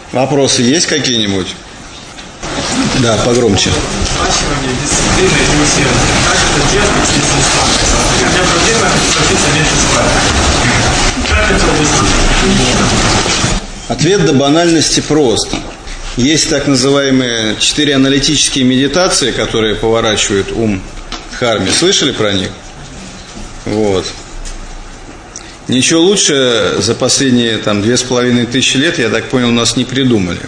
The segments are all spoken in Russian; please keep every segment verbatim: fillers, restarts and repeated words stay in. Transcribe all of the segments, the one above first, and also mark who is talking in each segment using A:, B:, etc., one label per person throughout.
A: Вопросы есть какие-нибудь? Да, погромче.
B: Спрашивание, дисциплина и усердие. Как это делать, если устал? У меня проблема садиться меньше спать. Как это объяснить?
A: Ответ до банальности прост. Есть так называемые четыре аналитические медитации, которые поворачивают ум дхарме. Слышали про них? Вот. Ничего лучше за последние там две с половиной тысячи лет, я так понял, у нас не придумали.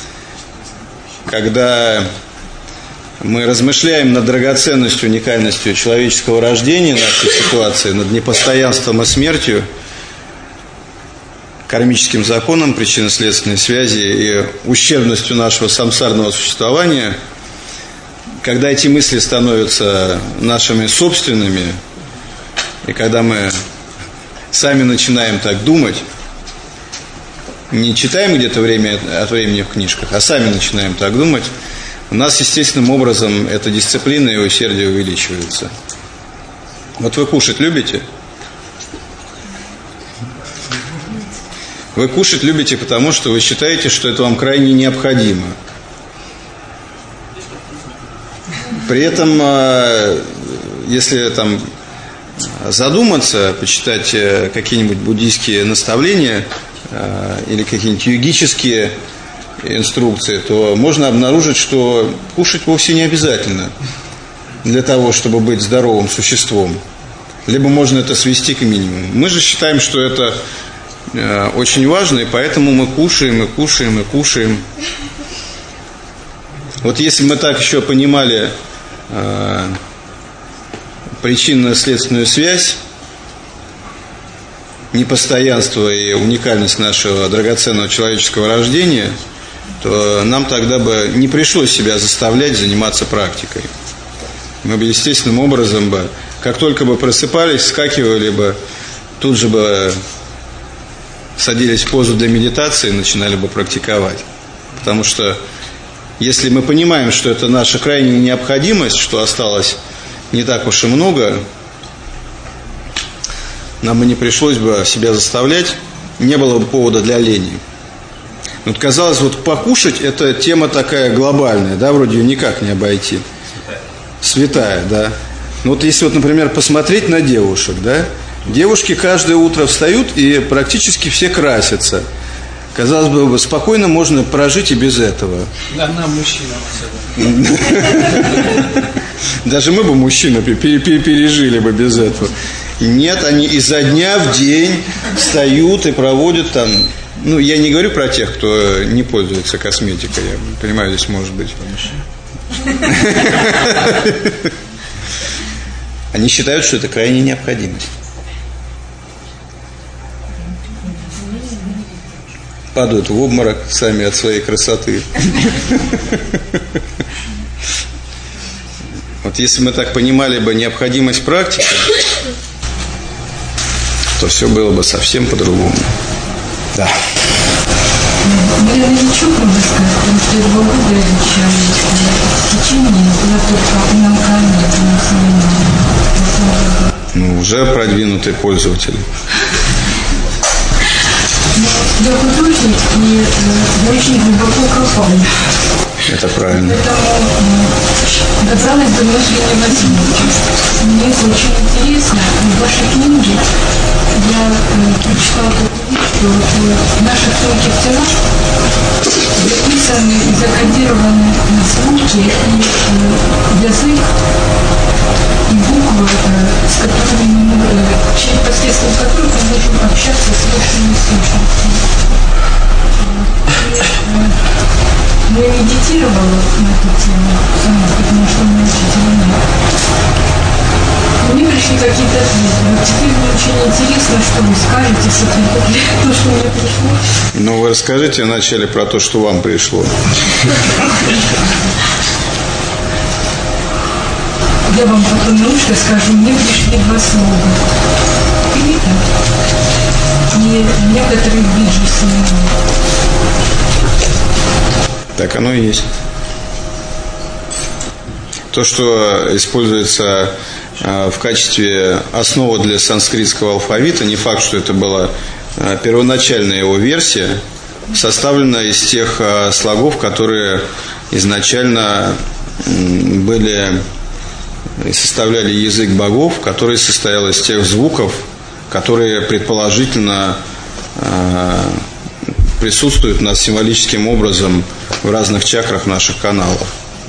A: Когда мы размышляем над драгоценностью, уникальностью человеческого рождения, нашей ситуации, над непостоянством и смертью, кармическим законом причинно-следственной связи и ущербностью нашего самсарного существования, когда эти мысли становятся нашими собственными, и когда мы сами начинаем так думать, не читаем где-то время от времени в книжках, а сами начинаем так думать, у нас естественным образом эта дисциплина и усердие увеличивается. Вот вы кушать любите? Вы кушать любите, потому что вы считаете, что это вам крайне необходимо. При этом, если там задуматься, почитать какие-нибудь буддийские наставления или какие-нибудь йогические инструкции, то можно обнаружить, что кушать вовсе не обязательно для того, чтобы быть здоровым существом. Либо можно это свести к минимуму. Мы же считаем, что это очень важно, и поэтому мы кушаем, и кушаем, и кушаем. Вот если мы так еще понимали э, причинно-следственную связь, непостоянство и уникальность нашего драгоценного человеческого рождения, то нам тогда бы не пришлось себя заставлять заниматься практикой. Мы бы естественным образом бы, как только бы просыпались, вскакивали бы, тут же бы садились в позу для медитации и начинали бы практиковать. Потому что если мы понимаем, что это наша крайняя необходимость, что осталось не так уж и много, нам бы не пришлось бы себя заставлять, не было бы повода для лени. Вот казалось, вот покушать – это тема такая глобальная, да, вроде ее никак не обойти. Святая, да. Ну вот если вот, например, посмотреть на девушек, да, девушки каждое утро встают и практически все красятся. Казалось бы, спокойно можно прожить и без этого.
B: Да, нам мужчина.
A: Даже мы бы, мужчины, пережили бы без этого. Нет, они изо дня в день встают и проводят там. Ну, я не говорю про тех, кто не пользуется косметикой. Я понимаю, здесь может быть. Они считают, что это крайняя необходимость. Падают в обморок сами от своей красоты. Вот если мы так понимали бы необходимость практики, то все было бы совсем по-другому. Да.
C: Я лечу, правда сказать, потому что я два года изучаю течение, я только на камне,
A: Ну, уже продвинутый пользователь.
C: Я художник, и я очень глубоко копаю.
A: Это правильно.
C: Поэтому добралась до внутренней возможности. Мне это очень интересно. В вашей книге я прочитала такую вещь, что в наших тонких телах записаны и закодированы звуки и язык, и буквы, с которыми мы, посредством которых мы можем общаться с высшими сущностями. Я медитировала на эту тему сама, потому что у меня учителя нет. Мне пришли какие-то ответы. Вот теперь мне очень интересно, что вы скажете с ответом на то, что мне пришло.
A: Ну, вы расскажите вначале про то, что вам пришло.
C: Я вам потом на ушко скажу, мне пришли два слова. Крита и некоторые биджусы.
A: Так оно и есть. То, что используется в качестве основы для санскритского алфавита, не факт, что это была первоначальная его версия, составлена из тех слогов, которые изначально были и составляли язык богов, который состоял из тех звуков, которые предположительно присутствуют у нас символическим образом в разных чакрах наших каналов.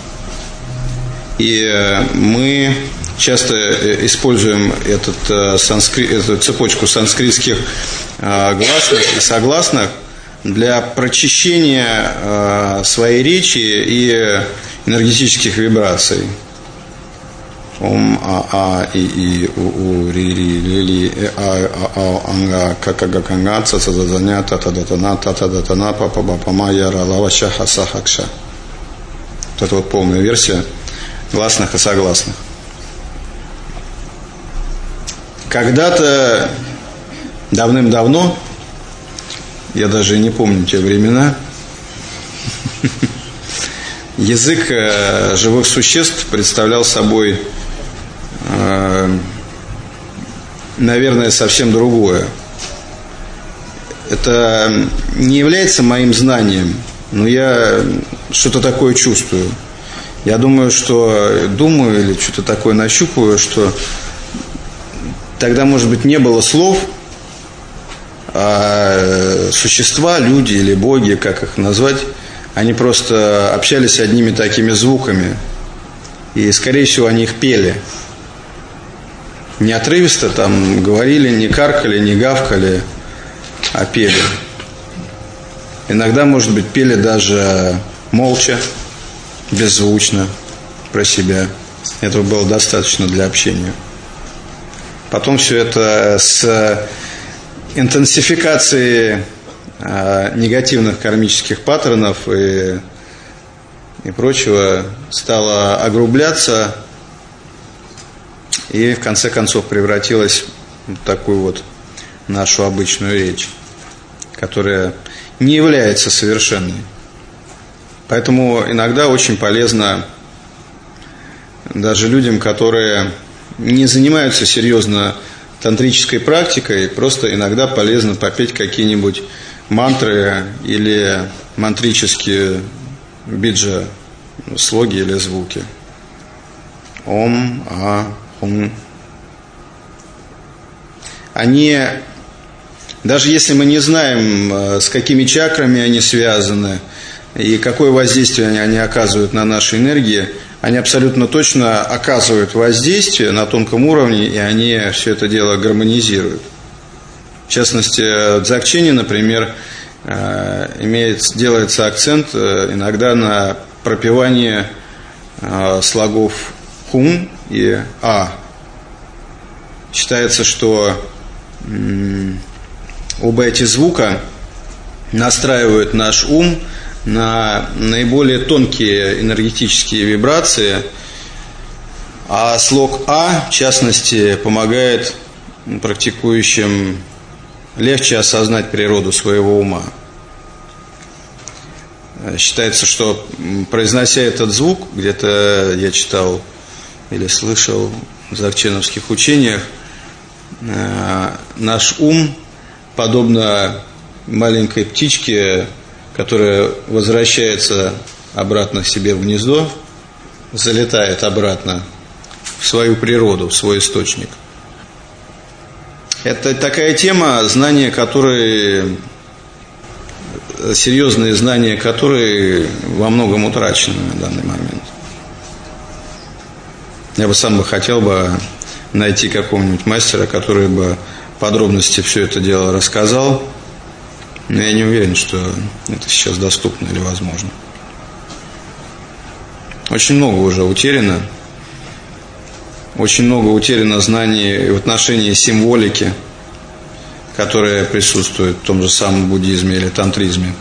A: И мы часто используем этот, санскри... эту цепочку санскритских гласных и согласных для прочищения своей речи и энергетических вибраций. Ом, а, а, и, и, у, у, ри, ри, ли, ли, а, а, а, анга, какага, канга, ца, ца, за, заня, та, та, да, та, на, та, та, да, та, на, па, па, ба, па, ма, я, ра, лава, ша, ха, са, ха, кша. Вот это вот полная версия гласных и согласных. Когда-то, давным-давно, я даже и не помню те времена, язык живых существ представлял собой, наверное, совсем другое. Это не является моим знанием, но я что-то такое чувствую. Я думаю, что думаю или что-то такое нащупываю, что тогда, может быть, не было слов, а существа, люди или боги, как их назвать, они просто общались одними такими звуками. И, скорее всего, они их пели. Не отрывисто там говорили, не каркали, не гавкали, а пели. Иногда, может быть, пели даже молча, беззвучно, про себя. Этого было достаточно для общения. Потом все это с интенсификацией э, негативных кармических паттернов и, и прочего стало огрубляться и в конце концов превратилось в такую вот нашу обычную речь, которая не является совершенной. Поэтому иногда очень полезно даже людям, которые не занимаются серьезно тантрической практикой, просто иногда полезно попеть какие-нибудь мантры или мантрические биджа, слоги или звуки. Ом, а, хум. Они, даже если мы не знаем, с какими чакрами они связаны и какое воздействие они, они оказывают на наши энергии, они абсолютно точно оказывают воздействие на тонком уровне, и они все это дело гармонизируют. В частности, в дзогчене, например, имеет, делается акцент иногда на пропевании слогов хум и а. Считается, что оба эти звука настраивают наш ум на наиболее тонкие энергетические вибрации, а слог А, в частности, помогает практикующим легче осознать природу своего ума. Считается, что, произнося этот звук, где-то я читал или слышал в дзогченовских учениях, наш ум, подобно маленькой птичке, которая возвращается обратно к себе в гнездо, залетает обратно в свою природу, в свой источник. Это такая тема, знания которой, серьезные знания которой во многом утрачены на данный момент. Я бы сам бы хотел бы найти какого-нибудь мастера, который бы подробности все это дело рассказал. Но я не уверен, что это сейчас доступно или возможно. Очень много уже утеряно. Очень много утеряно знаний в отношении символики, которая присутствует в том же самом буддизме или тантризме.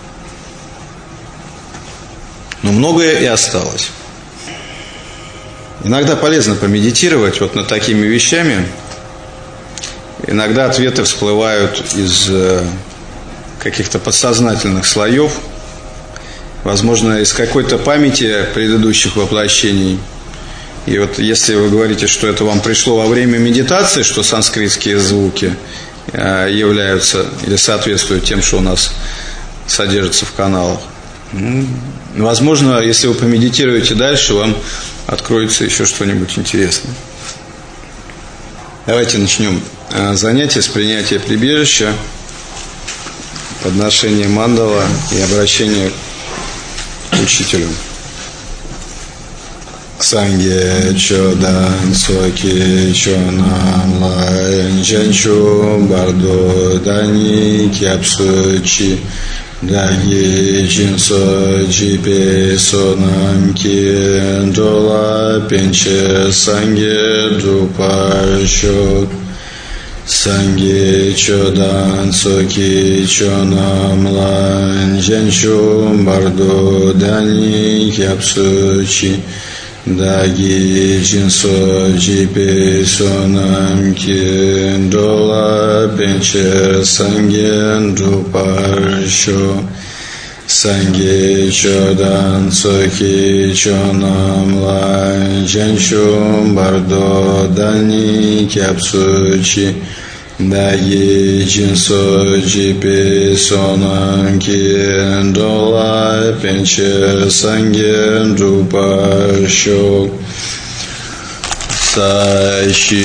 A: Но многое и осталось. Иногда полезно помедитировать вот над такими вещами. Иногда ответы всплывают из каких-то подсознательных слоев, возможно, из какой-то памяти предыдущих воплощений. И вот если вы говорите, что это вам пришло во время медитации, что санскритские звуки являются или соответствуют тем, что у нас содержатся в каналах. Возможно, если вы помедитируете дальше, вам откроется еще что-нибудь интересное. Давайте начнем занятие с принятия прибежища, подношения мандала и обращения к учителю. Санге чодан соки чонам лайн чанчу бардо дани кяпсучи даги чинсо джипе сонам ки дола пенче санге дупаршо Санге чодан соки чонам лайн чанчу бардо дани кяпсучи Даги чинсо джипе сонам ки дола пенче санген дупаршо Санге чодан соки чонам лайн чанчу бардо дани кяпсучи Даги чинсо джипе сонам ки дола пенче санген дупаршо Сащи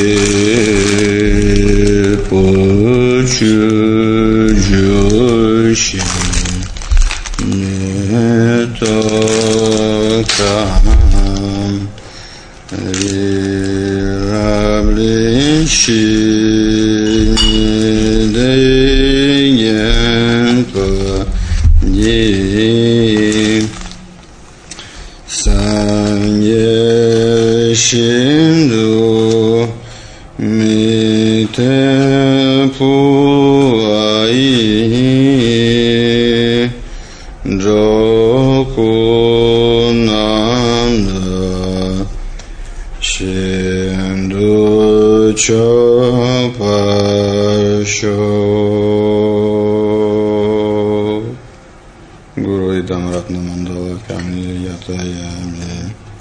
A: почу жуши не токам вираблищи Shindu mite puai jokunanda Shindu chopasho Guru idam ratna mandala kamni yatayami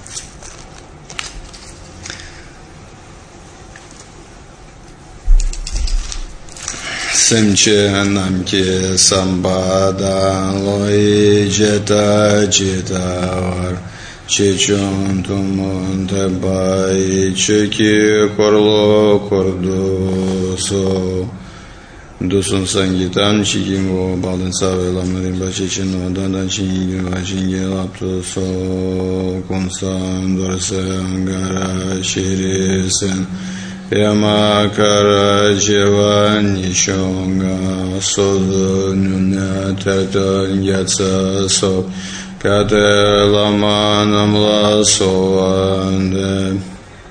A: Semche namke sambada loi jeta jetavar Chechon tumon tebai cheki korlo kordoso Dusun sangitan chikingo balden save lamarimba chechino dandan chingi vachingi lapto so Konsan dorse angara shirisen Yamakara Jivani Shonga Sodo Nuna Taton Yatsa So Kate Lama Namla Soande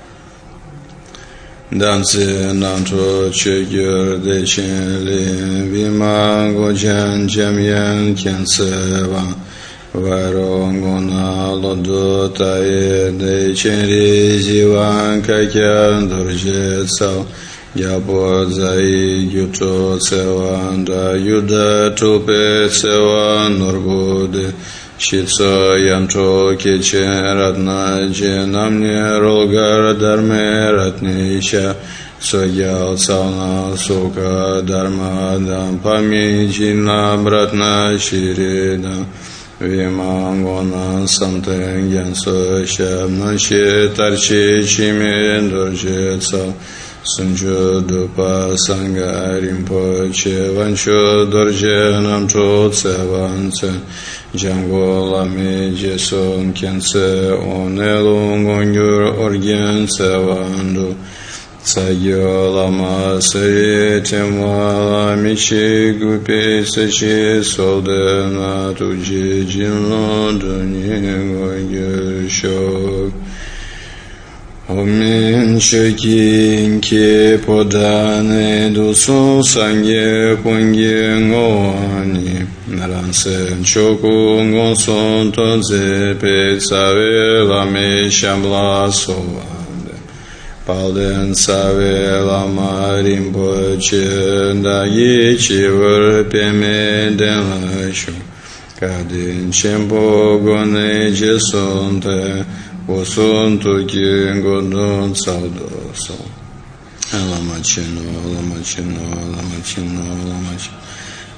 A: Danse Nanto Chegyur Dechen Lin Vima Gojan Jamyan Kenseva Varongona lodo tae de chenri jivan kakyan dorje tsao Yabo zai gyuto tsewan da yuda tupe tsewan norgode Shitso yanto kechen ratna jenamne rolgar dharme ratne isha Sogyal tsavna soka dharma dam pami jinam ratna shiridam Vimangona samten gyanso shabna she tarchi chime dorje tsa Sunjo dupa sanga rimpo che vancho dorje namcho tsevan tse Jango lami jeson kense onelung ongyur orgen tsevandu Tsagyo lama sari temwa lami chi gupi sachi solde na tuji jinlo duni gogyur shok Omin shokin ki podane dusu sangye pungi ngowani Naransen choku ngonson tonze pe tsave lami shambla sova Palden save lama rimpoche da yi chivur peme den lashu Kadin chenpo gone jesonte Osun tuki godon saudoso Lama chino, lama chino, lama chino, lama chino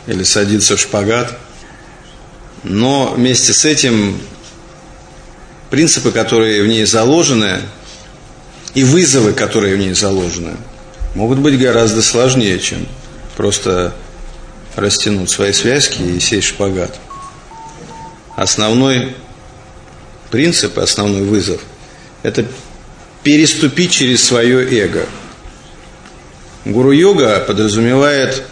A: или садиться в шпагат. Но вместе с этим принципы, которые в ней заложены, и вызовы, которые в ней заложены, могут быть гораздо сложнее, чем просто растянуть свои связки и сесть в шпагат. Основной принцип, основной вызов – это переступить через свое эго. Гуру-йога подразумевает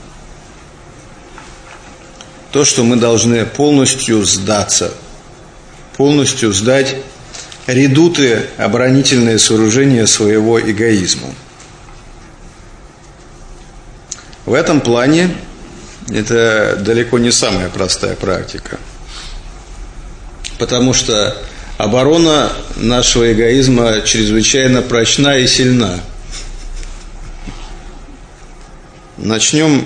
A: то, что мы должны полностью сдаться, полностью сдать редуты, оборонительные сооружения своего эгоизма. В этом плане это далеко не самая простая практика, потому что оборона нашего эгоизма чрезвычайно прочна и сильна. Начнем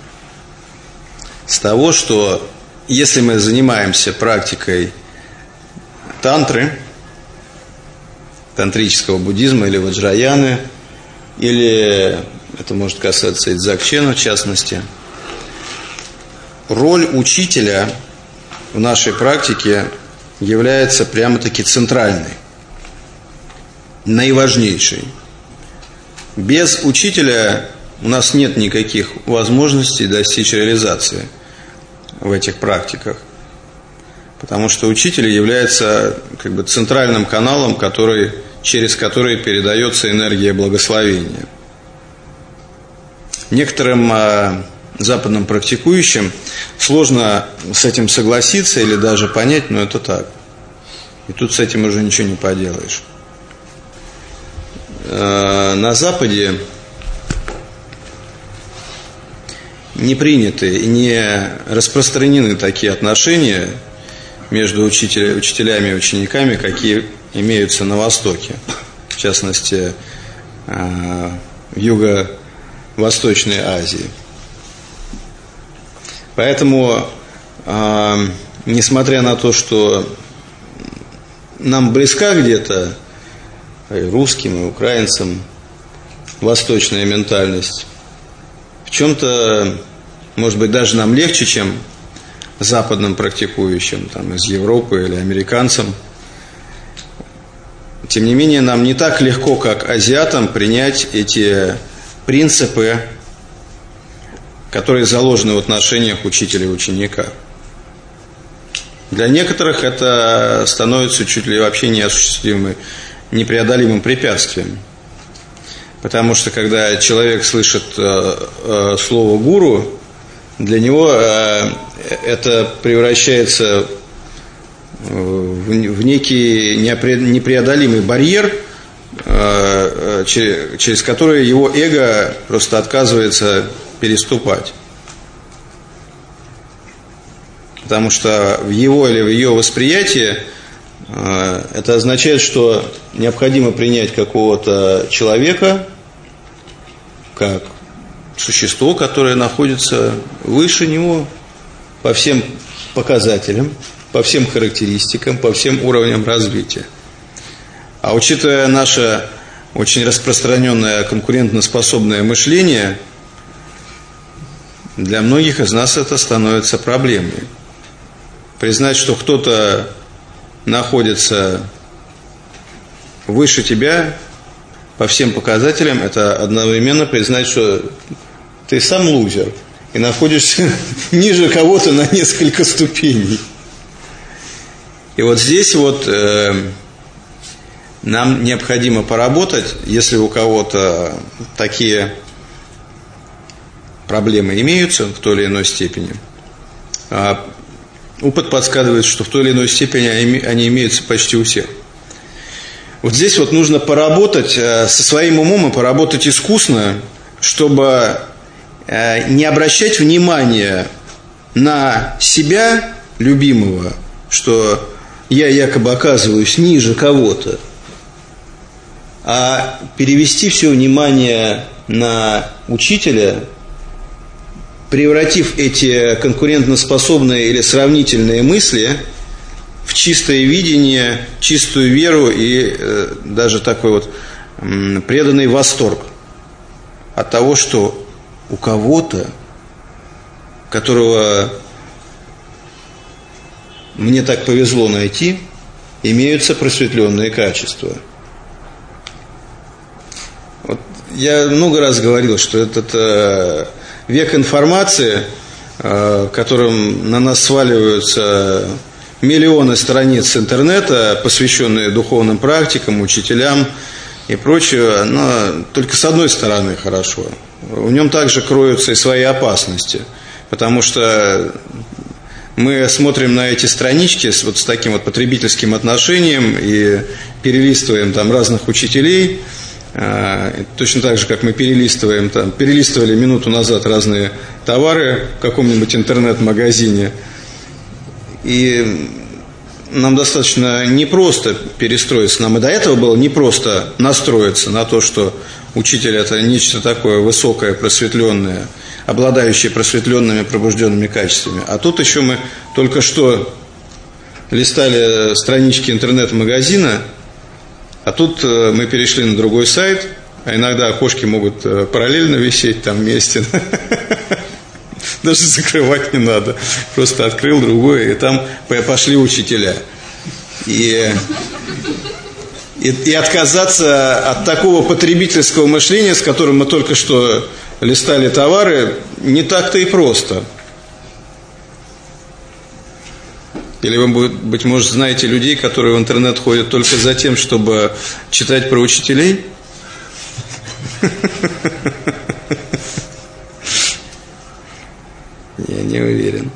A: с того, что если мы занимаемся практикой тантры, тантрического буддизма или ваджраяны, или это может касаться и дзогчена в частности, роль учителя в нашей практике является прямо-таки центральной, наиважнейшей. Без учителя у нас нет никаких возможностей достичь реализации в этих практиках, потому что учитель является как бы центральным каналом, который, через который передается энергия благословения. Некоторым а, западным практикующим сложно с этим согласиться или даже понять, но это так. И тут с этим уже ничего не поделаешь. А, на Западе не приняты и не распространены такие отношения между учителя, учителями и учениками, какие имеются на Востоке, в частности, в Юго-Восточной Азии. Поэтому, несмотря на то, что нам близка где-то, и русским, и украинцам, восточная ментальность, в чем-то, может быть, даже нам легче, чем западным практикующим, там, из Европы или американцам. Тем не менее, нам не так легко, как азиатам, принять эти принципы, которые заложены в отношениях учителя и ученика. Для некоторых это становится чуть ли вообще неосуществимым, непреодолимым препятствием. Потому что, когда человек слышит э, э, слово «гуру», для него э, это превращается в, в некий непреодолимый барьер, э, через, через который его эго просто отказывается переступать. Потому что в его или в ее восприятии э, это означает, что необходимо принять какого-то человека как существо, которое находится выше него по всем показателям, по всем характеристикам, по всем уровням развития. А учитывая наше очень распространенное конкурентоспособное мышление, для многих из нас это становится проблемой. Признать, что кто-то находится выше тебя по всем показателям, это одновременно признать, что ты сам лузер и находишься ниже кого-то на несколько ступеней. И вот здесь вот э, нам необходимо поработать, если у кого-то такие проблемы имеются в той или иной степени. А опыт подсказывает, что в той или иной степени они, они имеются почти у всех. Вот здесь вот нужно поработать со своим умом и поработать искусно, чтобы не обращать внимания на себя, любимого, что я якобы оказываюсь ниже кого-то, а перевести все внимание на учителя, превратив эти конкурентоспособные или сравнительные мысли в чистое видение, чистую веру и э, даже такой вот м, преданный восторг от того, что у кого-то которого мне так повезло найти, имеются просветленные качества. Вот я много раз говорил, что этот э, век информации, э, в котором на нас сваливаются миллионы страниц интернета, посвященные духовным практикам, учителям и прочее, но только с одной стороны хорошо. В нем также кроются и свои опасности, потому что мы смотрим на эти странички с, вот с таким вот потребительским отношением и перелистываем там разных учителей, э, точно так же, как мы перелистываем, там, перелистывали минуту назад разные товары в каком-нибудь интернет-магазине. И нам достаточно непросто перестроиться. Нам и до этого было непросто настроиться на то, что учитель – это нечто такое высокое, просветленное, обладающее просветленными, пробужденными качествами. А тут еще мы только что листали странички интернет-магазина, а тут мы перешли на другой сайт, а иногда окошки могут параллельно висеть там вместе. Даже закрывать не надо. Просто открыл другое, и там пошли учителя. И, и, и отказаться от такого потребительского мышления, с которым мы только что листали товары, не так-то и просто. Или вы, быть может, знаете людей, которые в интернет ходят только за тем, чтобы читать про учителей? Я не уверен.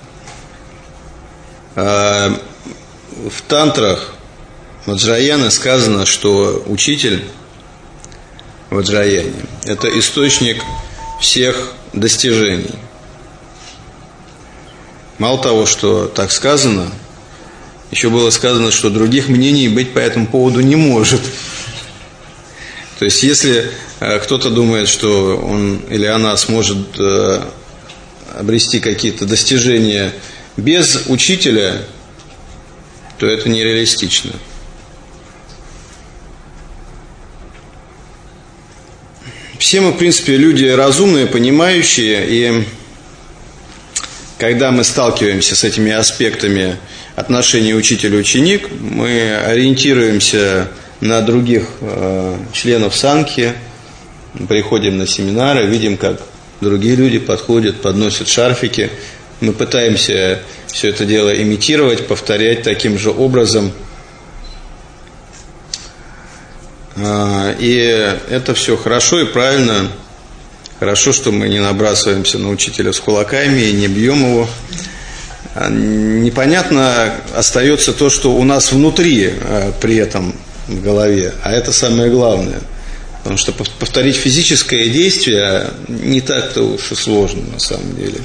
A: А в тантрах Ваджраяны сказано, что учитель Ваджраяне – это источник всех достижений. Мало того, что так сказано, еще было сказано, что других мнений быть по этому поводу не может. То есть, если кто-то думает, что он или она сможет обрести какие-то достижения без учителя, то это нереалистично. Все мы, в принципе, люди разумные, понимающие, и когда мы сталкиваемся с этими аспектами отношений учитель-ученик, мы ориентируемся на других э, членов санхи, приходим на семинары, видим, как другие люди подходят, подносят шарфики. Мы пытаемся все это дело имитировать, повторять таким же образом. И это все хорошо и правильно. Хорошо, что мы не набрасываемся на учителя с кулаками и не бьем его. Непонятно остается то, что у нас внутри при этом в голове. А это самое главное. Потому что повторить физическое действие не так-то уж и сложно на самом деле.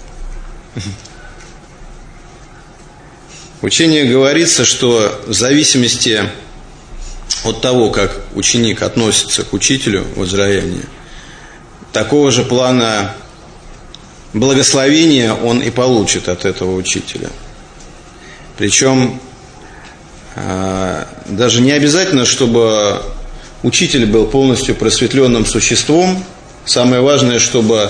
A: В учении говорится, что в зависимости от того, как ученик относится к учителю Ваджраяне, такого же плана благословения он и получит от этого учителя. Причем даже не обязательно, чтобы учитель был полностью просветленным существом. Самое важное, чтобы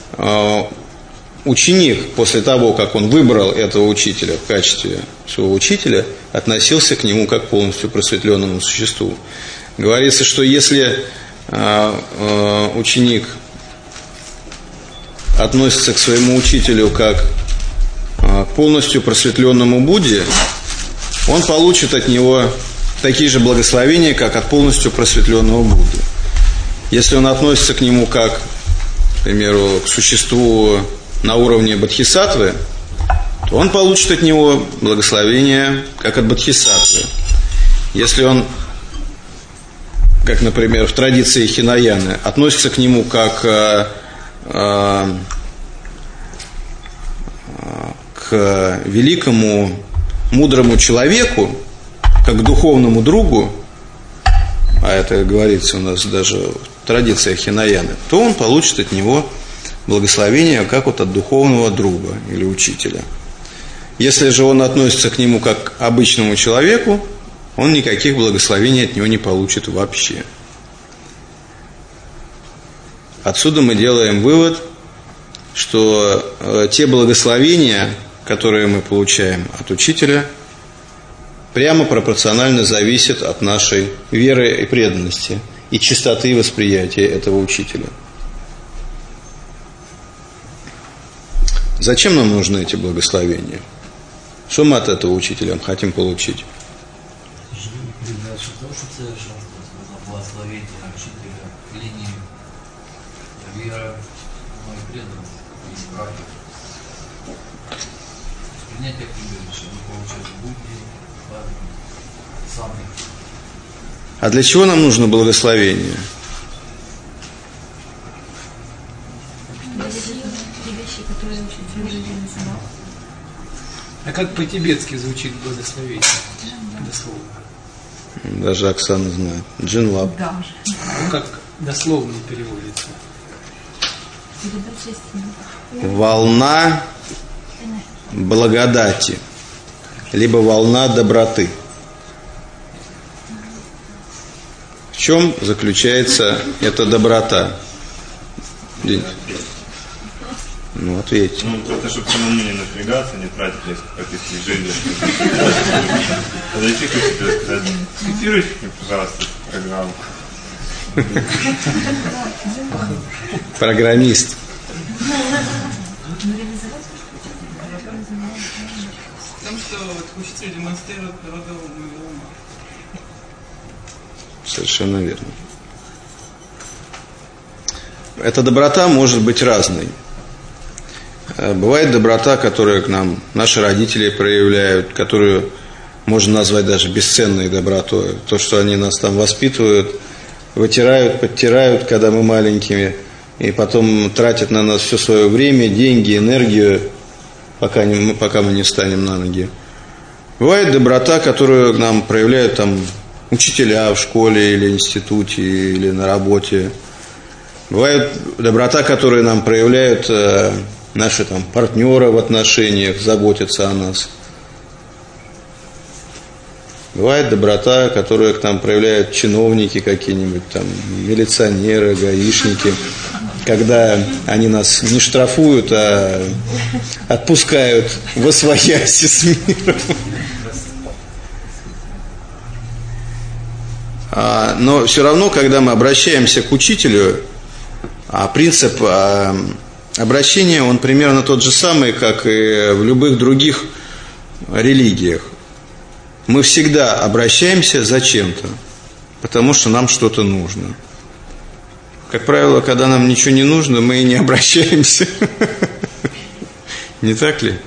A: ученик после того, как он выбрал этого учителя в качестве своего учителя, относился к нему как к полностью просветленному существу. Говорится, что если ученик относится к своему учителю как к полностью просветленному Будде, он получит от него такие же благословения, как от полностью просветленного Будды. Если он относится к нему как, к примеру, к существу на уровне бодхисаттвы, то он получит от него благословение, как от бодхисаттвы. Если он, как, например, в традиции Хинаяны, относится к нему как э, э, к великому, мудрому человеку, как к духовному другу, а это говорится у нас даже в традициях Хинаяны, то он получит от него благословение, как вот от духовного друга или учителя. Если же он относится к нему как к обычному человеку, он никаких благословений от него не получит вообще. Отсюда мы делаем вывод, что э, те благословения, которые мы получаем от учителя, прямо пропорционально зависят от нашей веры и преданности и чистоты восприятия этого учителя. Зачем нам нужны эти благословения? Что мы от этого учителя хотим получить? А для чего нам нужно благословение?
B: А как по-тибетски звучит благословение? Дословно.
A: Даже Оксана знает. Джинлаб.
C: Да.
B: Ну как дословно переводится?
A: Волна благодати, либо волна доброты. В чем заключается эта доброта? Ну, ответьте.
D: Ну, просто, чтобы самому не напрягаться, не тратить несколько тысяч жизней. Подойти к тебе и сказать: скопируйте мне, пожалуйста, программу.
A: Программист.
E: В том, что учитель демонстрирует народу моего ума.
A: Совершенно верно. Эта доброта может быть разной. Бывает доброта, которую к нам наши родители проявляют, которую можно назвать даже бесценной добротой. То, что они нас там воспитывают, вытирают, подтирают, когда мы маленькими, и потом тратят на нас все свое время, деньги, энергию, пока, не, пока мы не встанем на ноги. Бывает доброта, которую к нам проявляют там учителя в школе или институте, или на работе. Бывает доброта, которую нам проявляют э, наши там партнеры в отношениях, заботятся о нас. Бывает доброта, которую к нам проявляют чиновники какие-нибудь, там, милиционеры, гаишники, когда они нас не штрафуют, а отпускают восвояси с миром. А, но все равно, когда мы обращаемся к учителю, а принцип а, обращения, он примерно тот же самый, как и в любых других религиях. Мы всегда обращаемся за чем-то, потому что нам что-то нужно. Как правило, когда нам ничего не нужно, мы и не обращаемся. Не так ли?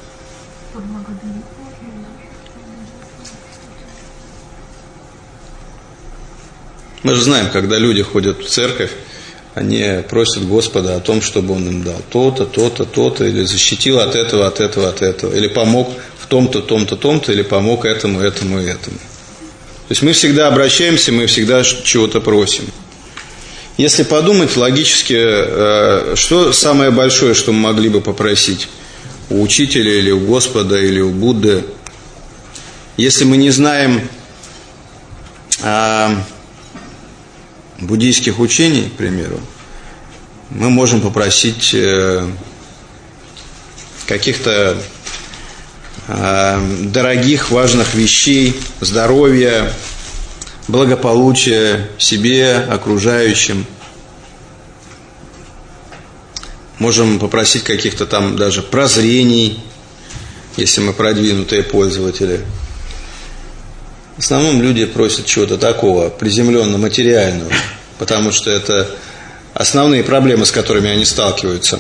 A: Мы же знаем, когда люди ходят в церковь, они просят Господа о том, чтобы Он им дал то-то, то-то, то-то, или защитил от этого, от этого, от этого, или помог в том-то, том-то, том-то, или помог этому, этому и этому. То есть мы всегда обращаемся, мы всегда чего-то просим. Если подумать логически, что самое большое, что мы могли бы попросить у учителя, или у Господа, или у Будды, если мы не знаем буддийских учений, к примеру, мы можем попросить каких-то дорогих, важных вещей, здоровья, благополучия себе, окружающим. Можем попросить каких-то там даже прозрений, если мы продвинутые пользователи. В основном люди просят чего-то такого, приземленно-материального, потому что это основные проблемы, с которыми они сталкиваются.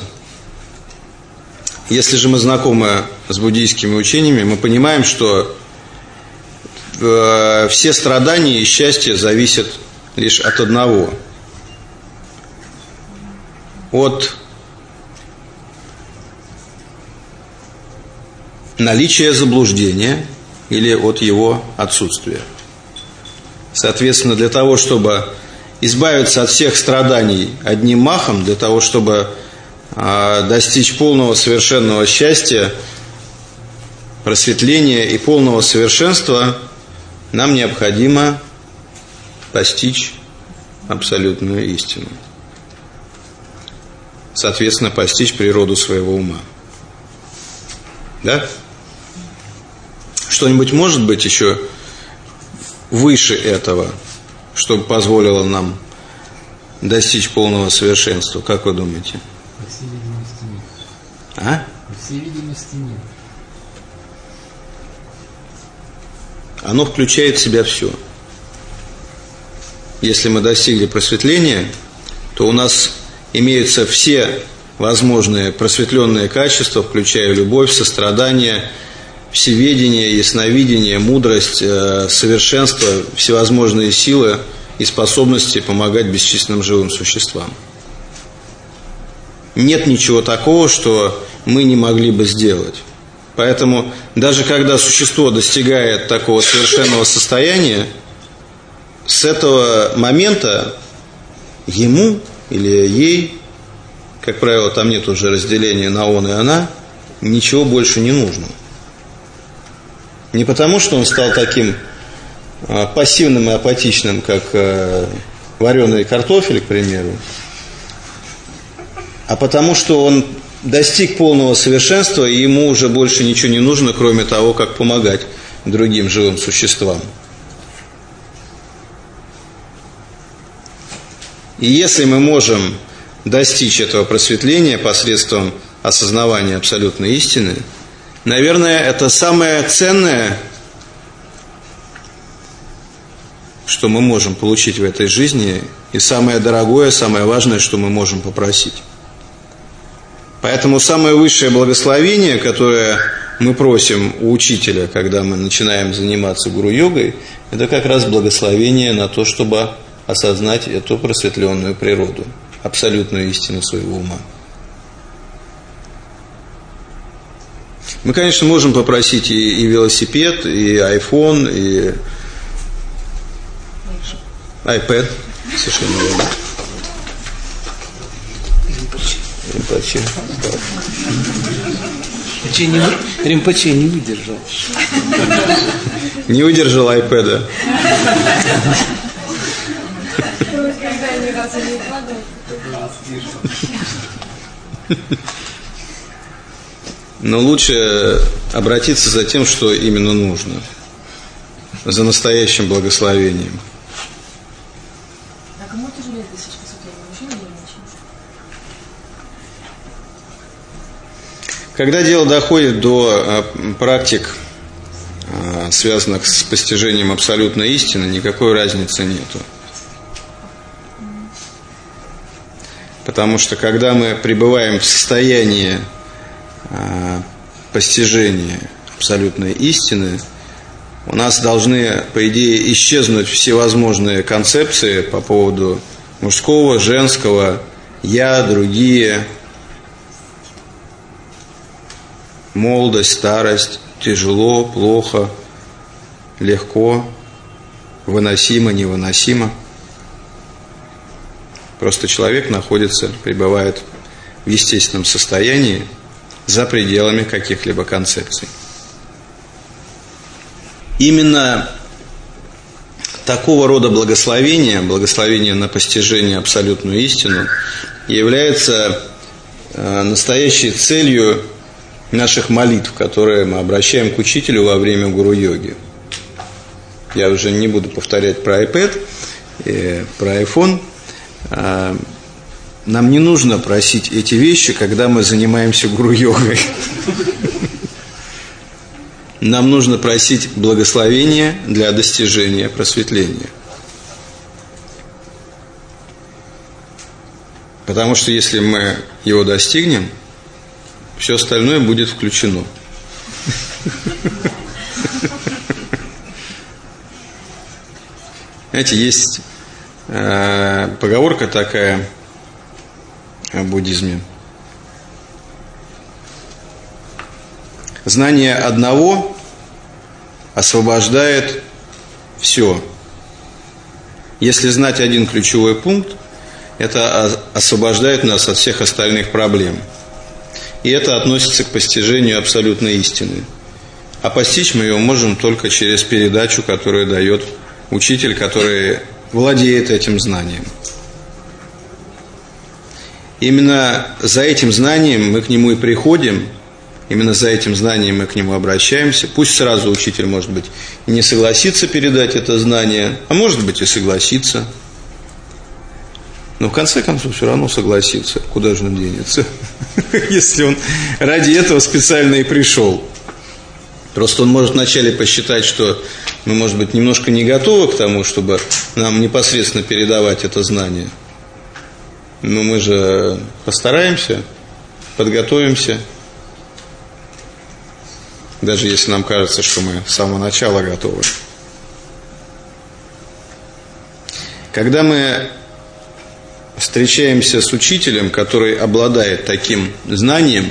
A: Если же мы знакомы с буддийскими учениями, мы понимаем, что все страдания и счастье зависят лишь от одного. От наличия заблуждения или от его отсутствия. Соответственно, для того, чтобы избавиться от всех страданий одним махом, для того, чтобы э, достичь полного совершенного счастья, просветления и полного совершенства, нам необходимо постичь абсолютную истину. соответственно, постичь природу своего ума. Да? Что-нибудь может быть еще выше этого, чтобы позволило нам достичь полного совершенства? Как вы думаете?
F: По всей видимости нет.
A: А?
F: По всей видимости нет.
A: Оно включает в себя все. Если мы достигли просветления, то у нас имеются все возможные просветленные качества, включая любовь, сострадание, всеведение, ясновидение, мудрость, совершенство, всевозможные силы и способности помогать бесчисленным живым существам. Нет ничего такого, что мы не могли бы сделать. Поэтому даже когда существо достигает такого совершенного состояния, с этого момента ему или ей, как правило, там нет уже разделения на он и она, ничего больше не нужно. Не потому, что он стал таким пассивным и апатичным, как вареный картофель, к примеру, а потому, что он достиг полного совершенства, и ему уже больше ничего не нужно, кроме того, как помогать другим живым существам. И если мы можем достичь этого просветления посредством осознавания абсолютной истины, наверное, это самое ценное, что мы можем получить в этой жизни, и самое дорогое, самое важное, что мы можем попросить. Поэтому самое высшее благословение, которое мы просим у учителя, когда мы начинаем заниматься гуру-йогой, это как раз благословение на то, чтобы осознать эту просветленную природу, абсолютную истину своего ума. Мы, конечно, можем попросить и, и велосипед, и айфон, и iPad, совершенно верно. Римпоче.
F: Римпоче не выдержал.
A: Не выдержал айпэда. Но лучше обратиться за тем, что именно нужно. За настоящим благословением.
C: А кому тяжелее достичь просветления, мужчине или женщине?
A: Когда дело доходит до практик, связанных с постижением абсолютной истины, никакой разницы нету. Потому что когда мы пребываем в состоянии постижения абсолютной истины, у нас должны, по идее, исчезнуть всевозможные концепции по поводу мужского, женского, я, другие, молодость, старость, тяжело, плохо, легко, выносимо, невыносимо. Просто человек находится, пребывает в естественном состоянии за пределами каких-либо концепций. Именно такого рода благословение, благословение на постижение абсолютную истину, является настоящей целью наших молитв, которые мы обращаем к учителю во время гуру-йоги. Я уже не буду повторять про iPad, и про iPhone. Нам не нужно просить эти вещи, когда мы занимаемся гуру-йогой. Нам нужно просить благословения для достижения просветления. Потому что если мы его достигнем, все остальное будет включено. Знаете, есть э, поговорка такая о буддизме. Знание одного освобождает все. Если знать один ключевой пункт, это освобождает нас от всех остальных проблем. И это относится к постижению абсолютной истины. А постичь мы ее можем только через передачу, которую дает учитель, который владеет этим знанием. Именно за этим знанием мы к нему и приходим, именно за этим знанием мы к нему обращаемся. Пусть сразу учитель, может быть, и не согласится передать это знание, а может быть и согласится. Но в конце концов все равно согласится. Куда же он денется, если он ради этого специально и пришел. Просто он может вначале посчитать, что мы, может быть, немножко не готовы к тому, чтобы нам непосредственно передавать это знание. Но мы же постараемся, подготовимся. Даже если нам кажется, что мы с самого начала готовы. Когда мы встречаемся с учителем, который обладает таким знанием,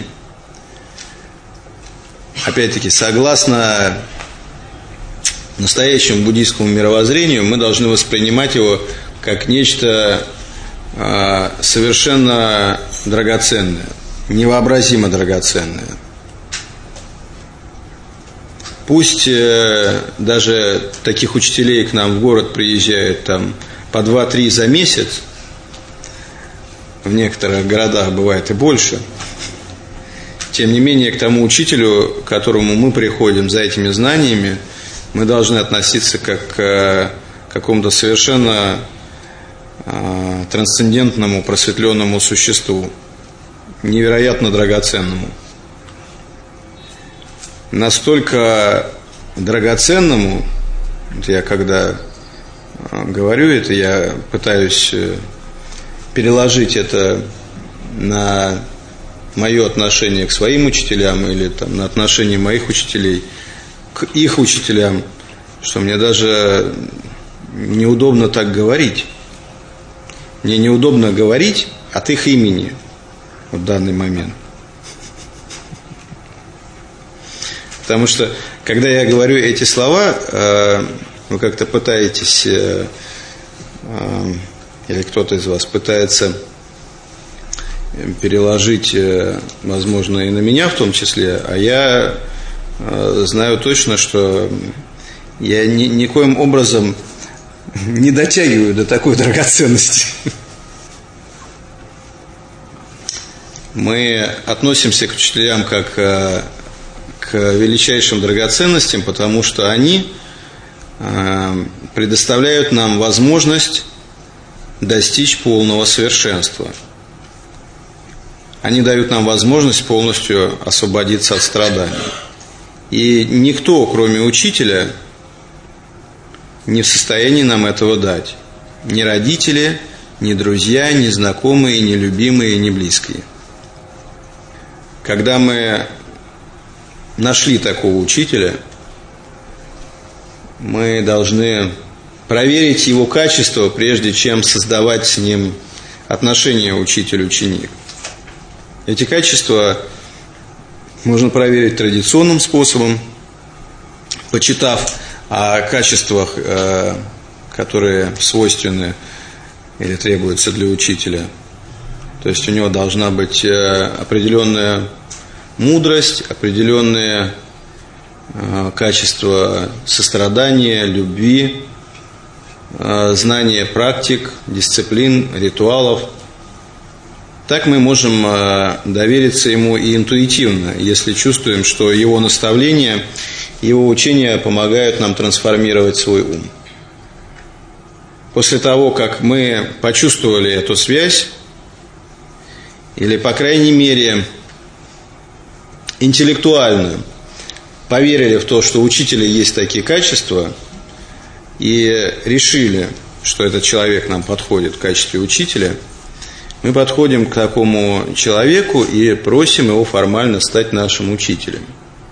A: опять-таки, согласно настоящему буддийскому мировоззрению, мы должны воспринимать его как нечто э, совершенно драгоценное, невообразимо драгоценное. Пусть э, даже таких учителей к нам в город приезжают там по два-три за месяц, в некоторых городах бывает и больше. Тем не менее, к тому учителю, к которому мы приходим за этими знаниями, мы должны относиться как к какому-то совершенно э, трансцендентному, просветленному существу, невероятно драгоценному. Настолько драгоценному, вот я когда говорю это, я пытаюсь переложить это на мое отношение к своим учителям или там, на отношение моих учителей к их учителям, что мне даже неудобно так говорить. Мне неудобно говорить от их имени в данный момент. Потому что, когда я говорю эти слова, вы как-то пытаетесь, или кто-то из вас пытается переложить, возможно, и на меня в том числе, а я знаю точно, что я ни, никоим образом не дотягиваю до такой драгоценности. Мы относимся к учителям как к величайшим драгоценностям, потому что они предоставляют нам возможность достичь полного совершенства. Они дают нам возможность полностью освободиться от страданий. И никто, кроме учителя, не в состоянии нам этого дать. Ни родители, ни друзья, ни знакомые, ни любимые, ни близкие. Когда мы нашли такого учителя, мы должны проверить его качество, прежде чем создавать с ним отношения учитель-ученик. Эти качества можно проверить традиционным способом, почитав о качествах, которые свойственны или требуются для учителя. То есть у него должна быть определенная мудрость, определенные качества сострадания, любви, знания практик, дисциплин, ритуалов. Так мы можем довериться ему и интуитивно, если чувствуем, что его наставления, его учения помогают нам трансформировать свой ум. После того, как мы почувствовали эту связь, или, по крайней мере, интеллектуально поверили в то, что у учителя есть такие качества, и решили, что этот человек нам подходит в качестве учителя, мы подходим к такому человеку и просим его формально стать нашим учителем.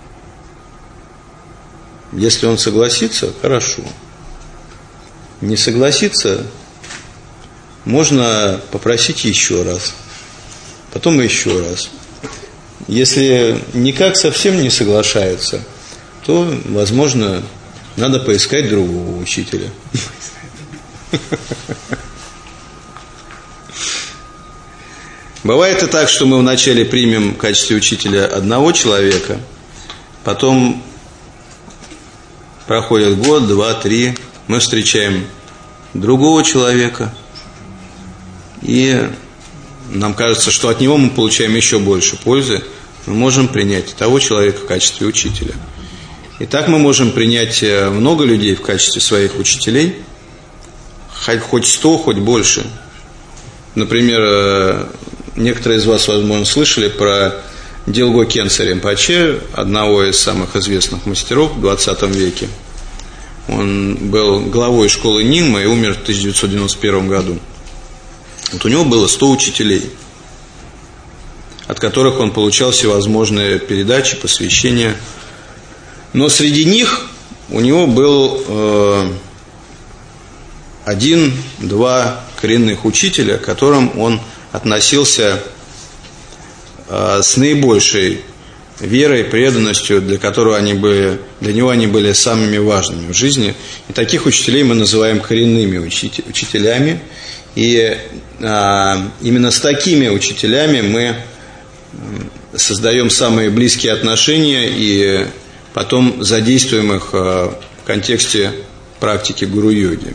A: Если он согласится, хорошо. Не согласится, можно попросить еще раз, потом еще раз. Если никак совсем не соглашается, то, возможно, надо поискать другого учителя. Бывает и так, что мы вначале примем в качестве учителя одного человека, потом проходит год, два, три, мы встречаем другого человека, и нам кажется, что от него мы получаем еще больше пользы, мы можем принять того человека в качестве учителя. И так мы можем принять много людей в качестве своих учителей, хоть сто, хоть больше. Например, некоторые из вас, возможно, слышали про Дилго Кенцо Ринпоче, одного из самых известных мастеров в двадцатом веке. Он был главой школы Нинма и умер в тысяча девятьсот девяносто первом году. Вот у него было сто учителей, от которых он получал всевозможные передачи, посвящения. Но среди них у него был э, один-два коренных учителя, к которым он относился э, с наибольшей верой, преданностью, для которого они были, для него они были самыми важными в жизни. И таких учителей мы называем коренными учителями. И а, именно с такими учителями мы создаем самые близкие отношения и потом задействуем их а, в контексте практики гуру-йоги.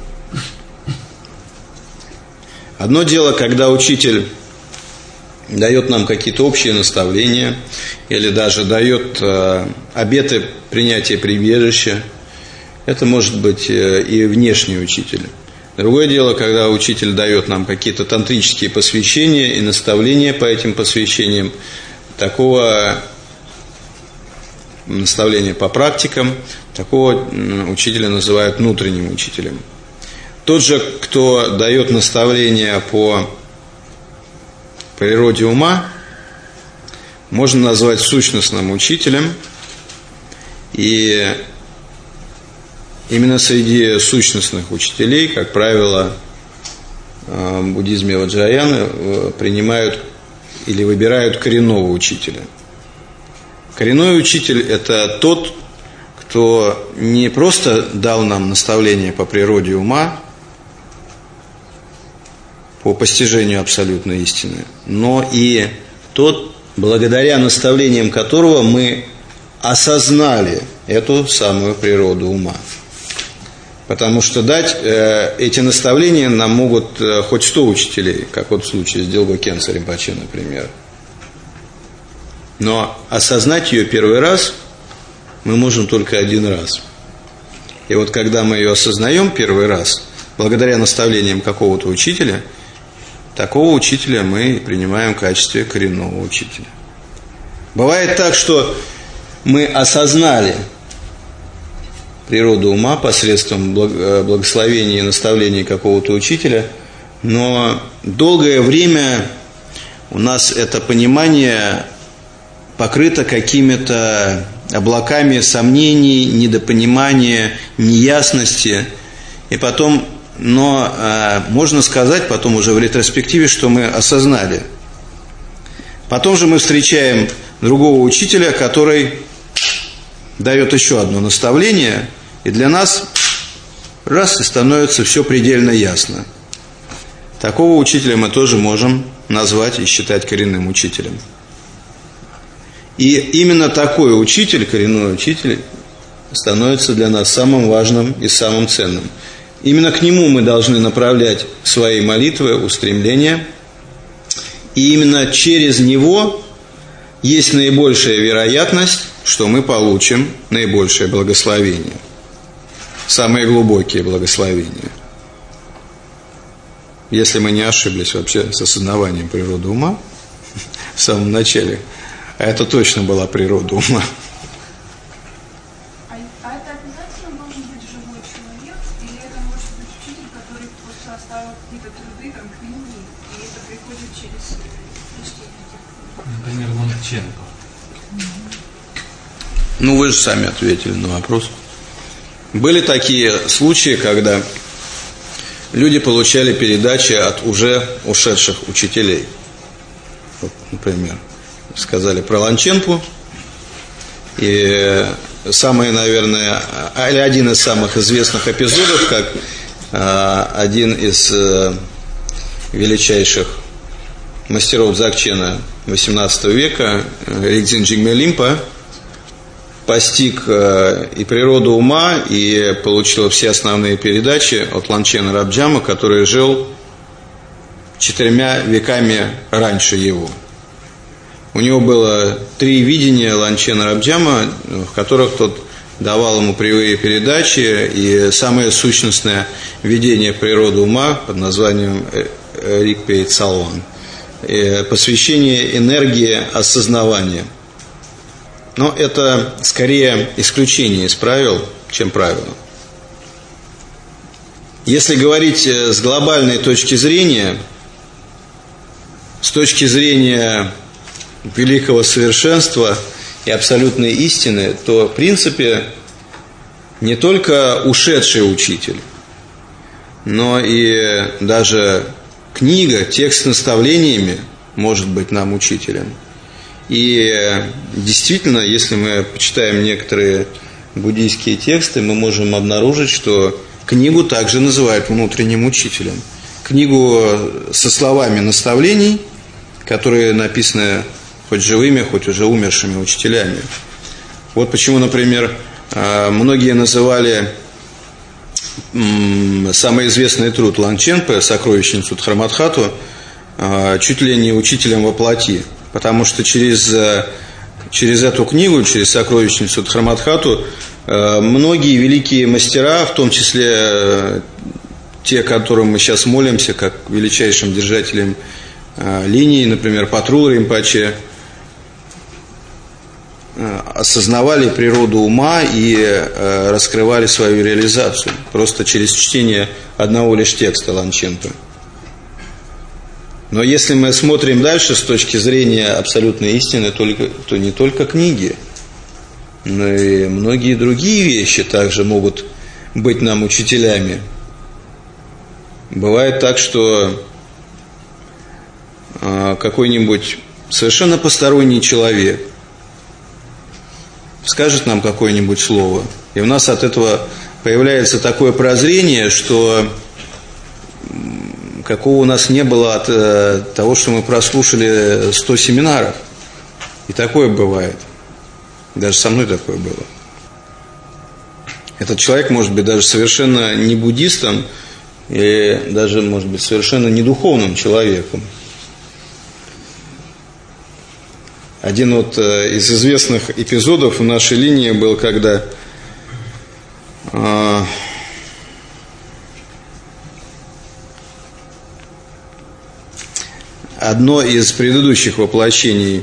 A: Одно дело, когда учитель дает нам какие-то общие наставления или даже дает а, обеты принятия прибежища. Это может быть и внешний учитель. Другое дело, когда учитель дает нам какие-то тантрические посвящения и наставления по этим посвящениям. Такого наставления по практикам, такого учителя называют внутренним учителем. Тот же, кто дает наставления по природе ума, можно назвать сущностным учителем. И именно среди сущностных учителей, как правило, в буддизме Ваджраяны принимают или выбирают коренного учителя. Коренной учитель – это тот, кто не просто дал нам наставление по природе ума, по постижению абсолютной истины, но и тот, благодаря наставлениям которого мы осознали эту самую природу ума. Потому что дать э, эти наставления нам могут э, хоть сто учителей, как вот в случае с Дилго Кенцо Ринпоче, например. Но осознать ее первый раз мы можем только один раз. И вот когда мы ее осознаем первый раз, благодаря наставлениям какого-то учителя, такого учителя мы принимаем в качестве коренного учителя. Бывает так, что мы осознали природу ума посредством благословения и наставлений какого-то учителя, но долгое время у нас это понимание покрыто какими-то облаками сомнений, недопонимания, неясности. И потом, но э, можно сказать потом уже в ретроспективе, что мы осознали. Потом же мы встречаем другого учителя, который дает еще одно наставление, и для нас раз и становится все предельно ясно. Такого учителя мы тоже можем назвать и считать коренным учителем. И именно такой учитель, коренной учитель, становится для нас самым важным и самым ценным. Именно к нему мы должны направлять свои молитвы, устремления, и именно через него есть наибольшая вероятность, что мы получим наибольшее благословение, самые глубокие благословения. Если мы не ошиблись вообще с осознаванием природы ума в самом начале, а это точно была природа ума.
G: А, а это обязательно должен быть живой человек, или это может быть учитель, который просто оставил какие-то труды, там, книги, и это приходит через чтение?
F: Например, Лонгченко.
A: Ну, вы же сами ответили на вопрос. Были такие случаи, когда люди получали передачи от уже ушедших учителей. Вот, например, сказали про Лонченку. И самый, наверное, или один из самых известных эпизодов, как э, один из э, величайших мастеров Дзогчена восемнадцатого века, Рикдзин Джигме Лимпа, постиг э, и природу ума, и получил все основные передачи от Лончена Рабджама, который жил четырьмя веками раньше его. У него было три видения Ланчена Рабджама, в которых тот давал ему прямые передачи, и самое сущностное видение природы ума под названием Рикпей Цалван, посвящение энергии осознавания. Но это скорее исключение из правил, чем правило. Если говорить с глобальной точки зрения, с точки зрения великого совершенства и абсолютной истины, то, в принципе, не только ушедший учитель, но и даже книга, текст с наставлениями может быть нам учителем. И действительно, если мы почитаем некоторые буддийские тексты, мы можем обнаружить, что книгу также называют внутренним учителем. Книгу со словами наставлений, которые написаны хоть живыми, хоть уже умершими учителями. Вот почему, например, многие называли самый известный труд Лангченпе «Сокровищницу Дхармадхату» чуть ли не учителем во плоти, потому что через, через эту книгу, через «Сокровищницу Дхармадхату» многие великие мастера, в том числе те, которым мы сейчас молимся, как величайшим держателям линии, например, Патрул Ринпоче, осознавали природу ума и раскрывали свою реализацию просто через чтение одного лишь текста Лангченпе. Но если мы смотрим дальше с точки зрения абсолютной истины, только, то не только книги, но и многие другие вещи также могут быть нам учителями. Бывает так, что какой-нибудь совершенно посторонний человек скажет нам какое-нибудь слово, и у нас от этого появляется такое прозрение, что какого у нас не было от того, что мы прослушали сто семинаров. И такое бывает. Даже со мной такое было. Этот человек может быть даже совершенно не буддистом, и даже, может быть, совершенно не духовным человеком. Один вот из известных эпизодов в нашей линии был, когда э, одно из предыдущих воплощений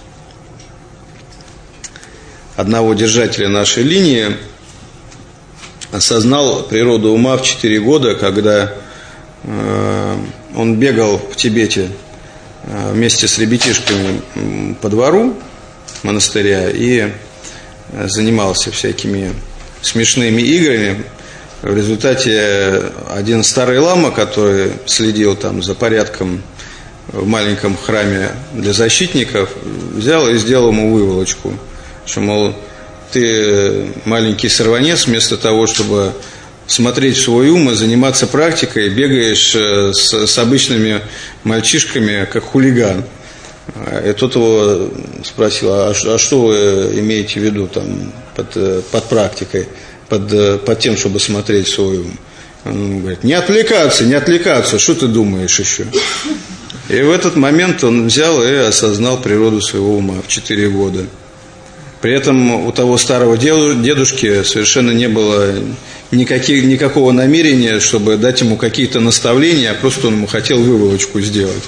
A: одного держателя нашей линии осознал природу ума в четыре года, когда э, он бегал в Тибете вместе с ребятишками по двору монастыря и занимался всякими смешными играми. В результате один старый лама, который следил там за порядком в маленьком храме для защитников, взял и сделал ему выволочку, что, мол, ты маленький сорванец, вместо того, чтобы смотреть в свой ум и заниматься практикой, бегаешь с, с обычными мальчишками, как хулиган. И тот его спросил, а, а что вы имеете в виду там, под, под практикой, под, под тем, чтобы смотреть в свой ум? Он говорит, не отвлекаться, не отвлекаться, что ты думаешь еще? И в этот момент он взял и осознал природу своего ума в четыре года. При этом у того старого дедушки совершенно не было никаких, никакого намерения, чтобы дать ему какие-то наставления, а просто он ему хотел выволочку сделать.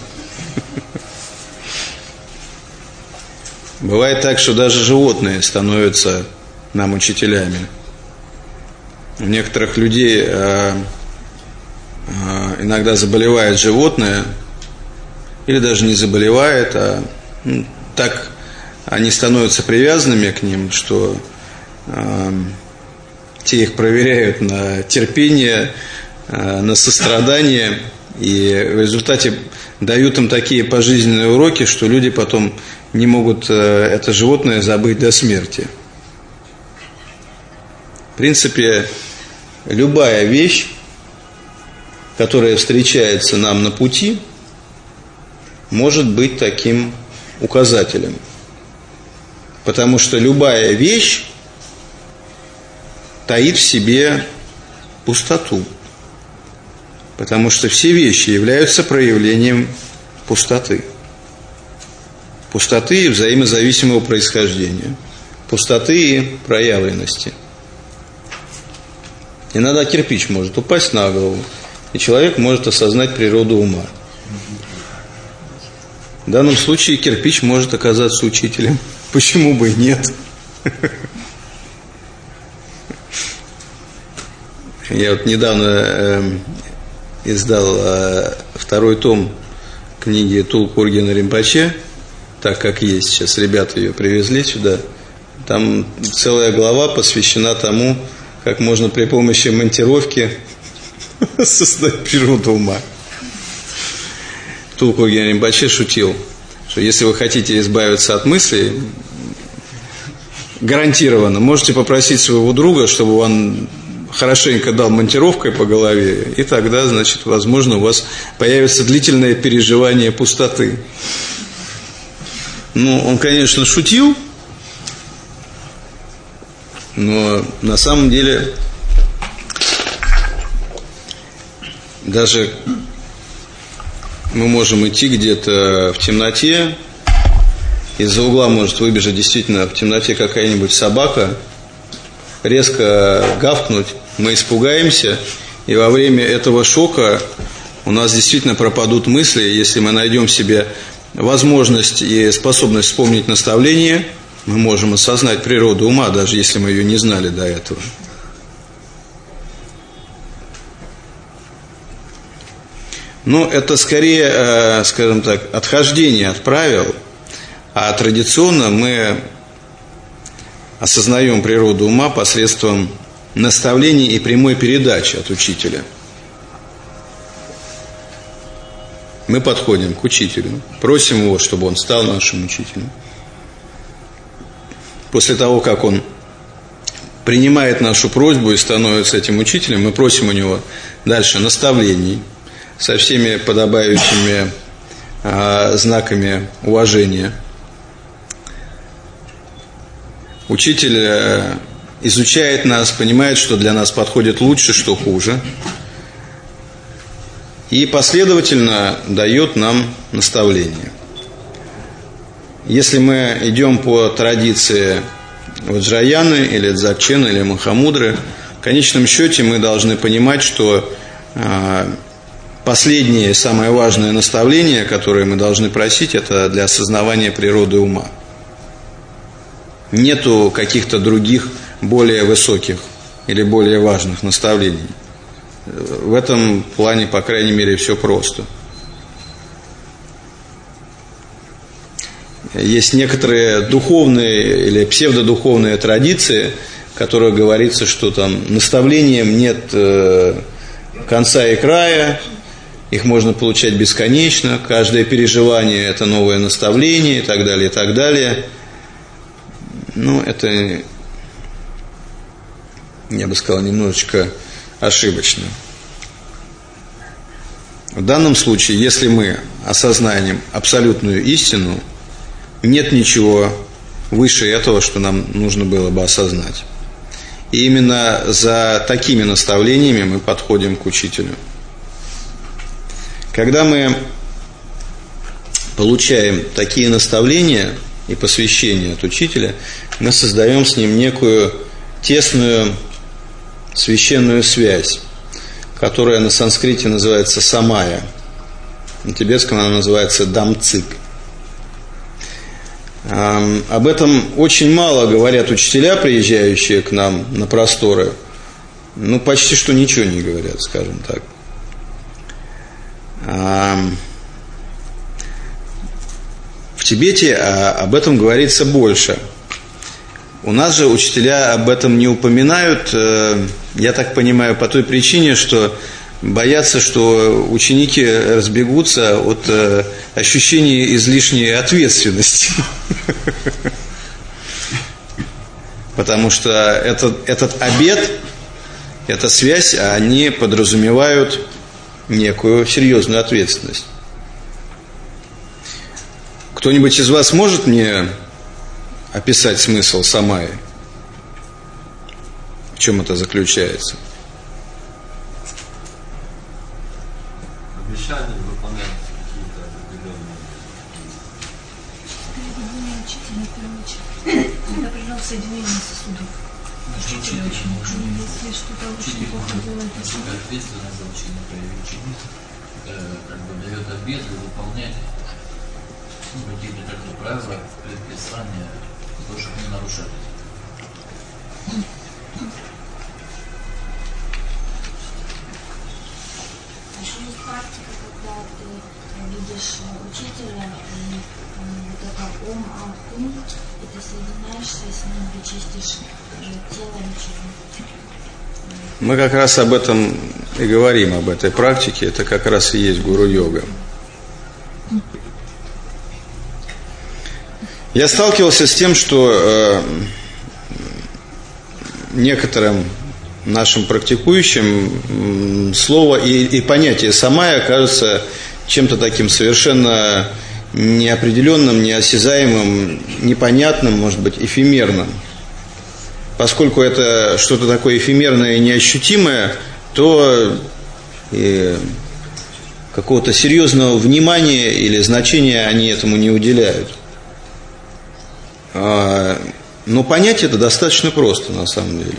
A: Бывает так, что даже животные становятся нам учителями. У некоторых людей э, э, иногда заболевает животное, или даже не заболевает, а ну, так они становятся привязанными к ним, что э, те их проверяют на терпение, э, на сострадание, и в результате дают им такие пожизненные уроки, что люди потом не могут э, это животное забыть до смерти. В принципе, любая вещь, которая встречается нам на пути, может быть таким указателем. Потому что любая вещь таит в себе пустоту. Потому что все вещи являются проявлением пустоты. Пустоты и взаимозависимого происхождения. Пустоты и проявленности. Иногда кирпич может упасть на голову, и человек может осознать природу ума. В данном случае кирпич может оказаться учителем. Почему бы и нет? Я вот недавно э, издал э, второй том книги Тулку-Ургена Ринпоче, так как есть сейчас, ребята ее привезли сюда. Там целая глава посвящена тому, как можно при помощи монтировки создать природу ума. Тулку-Урген Ринпоче шутил, что если вы хотите избавиться от мыслей, гарантированно можете попросить своего друга, чтобы он хорошенько дал монтировкой по голове, и тогда, значит, возможно, у вас появится длительное переживание пустоты. Ну, он, конечно, шутил, но на самом деле даже мы можем идти где-то в темноте, из-за угла может выбежать действительно в темноте какая-нибудь собака, резко гавкнуть, мы испугаемся, и во время этого шока у нас действительно пропадут мысли. Если мы найдем в себе возможность и способность вспомнить наставление, мы можем осознать природу ума, даже если мы ее не знали до этого. Но это скорее, скажем так, отхождение от правил, а традиционно мы осознаем природу ума посредством наставлений и прямой передачи от учителя. Мы подходим к учителю, просим его, чтобы он стал нашим учителем. После того, как он принимает нашу просьбу и становится этим учителем, мы просим у него дальше наставлений со всеми подобающими а, знаками уважения. Учитель изучает нас, понимает, что для нас подходит лучше, что хуже, и последовательно дает нам наставления. Если мы идем по традиции Ваджраяны или Дзогчена или Махамудры, в конечном счете мы должны понимать, что последнее, самое важное наставление, которое мы должны просить, это для осознавания природы ума. Нету каких-то других более высоких или более важных наставлений. В этом плане, по крайней мере, все просто. Есть некоторые духовные или псевдодуховные традиции, в которых говорится, что там наставлениям нет конца и края, их можно получать бесконечно, каждое переживание – это новое наставление и так далее, и так далее. Ну, это, я бы сказал, немножечко ошибочно. В данном случае, если мы осознаем абсолютную истину, нет ничего выше этого, что нам нужно было бы осознать. И именно за такими наставлениями мы подходим к учителю. Когда мы получаем такие наставления и посвящение от учителя, мы создаем с ним некую тесную священную связь, которая на санскрите называется самая, на тибетском она называется дамцик. Об этом очень мало говорят учителя, приезжающие к нам на просторы, ну почти что ничего не говорят, скажем так. В Тибете об этом говорится больше. У нас же учителя об этом не упоминают, я так понимаю, по той причине, что боятся, что ученики разбегутся от ощущения излишней ответственности. Потому что этот, этот обет, эта связь, они подразумевают некую серьезную ответственность. Кто-нибудь из вас может мне описать смысл самаи? В чем это заключается?
C: соединение сосудов. Учитель очень нужен. Если что-то очень плохо делает,
H: ответственность за учение проявить ученик, как бы дает обет и выполнять ну, какие-то как бы правила, предписания, то, чтобы не нарушать.
I: Еще есть практика, когда ты видишь учителя, и вот это ом, ам, кум, и ты соединяешься с ним, ты чистишь тело ничего.
A: Мы как раз об этом и говорим, об этой практике. Это как раз и есть гуру-йога. Я сталкивался с тем, что э, некоторым нашим практикующим слово и, и понятие «самая» кажется чем-то таким совершенно неопределенным, неосязаемым, непонятным, может быть, эфемерным. Поскольку это что-то такое эфемерное и неощутимое, то и какого-то серьезного внимания или значения они этому не уделяют. Но понять это достаточно просто на самом деле.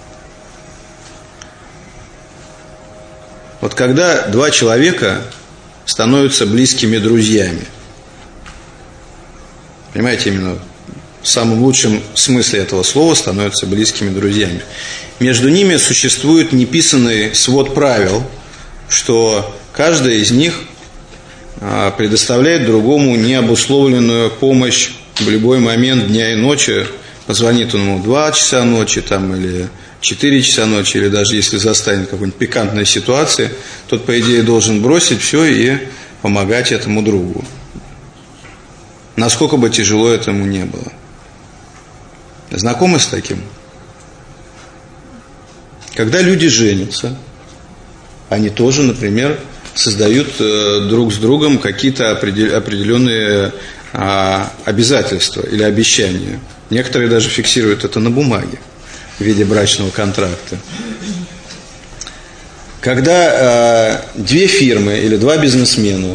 A: Вот когда два человека становятся близкими друзьями, понимаете, именно в самом лучшем смысле этого слова становятся близкими друзьями. Между ними существует неписанный свод правил, что каждый из них предоставляет другому необусловленную помощь в любой момент дня и ночи. Позвонит он ему в два часа ночи там, или четыре часа ночи, или даже если застанет какой-нибудь пикантной ситуации, тот, по идее, должен бросить все и помогать этому другу. Насколько бы тяжело этому не было. Знакомы с таким? Когда люди женятся, они тоже, например, создают друг с другом какие-то определенные обязательства или обещания. Некоторые даже фиксируют это на бумаге в виде брачного контракта. Когда две фирмы или два бизнесмена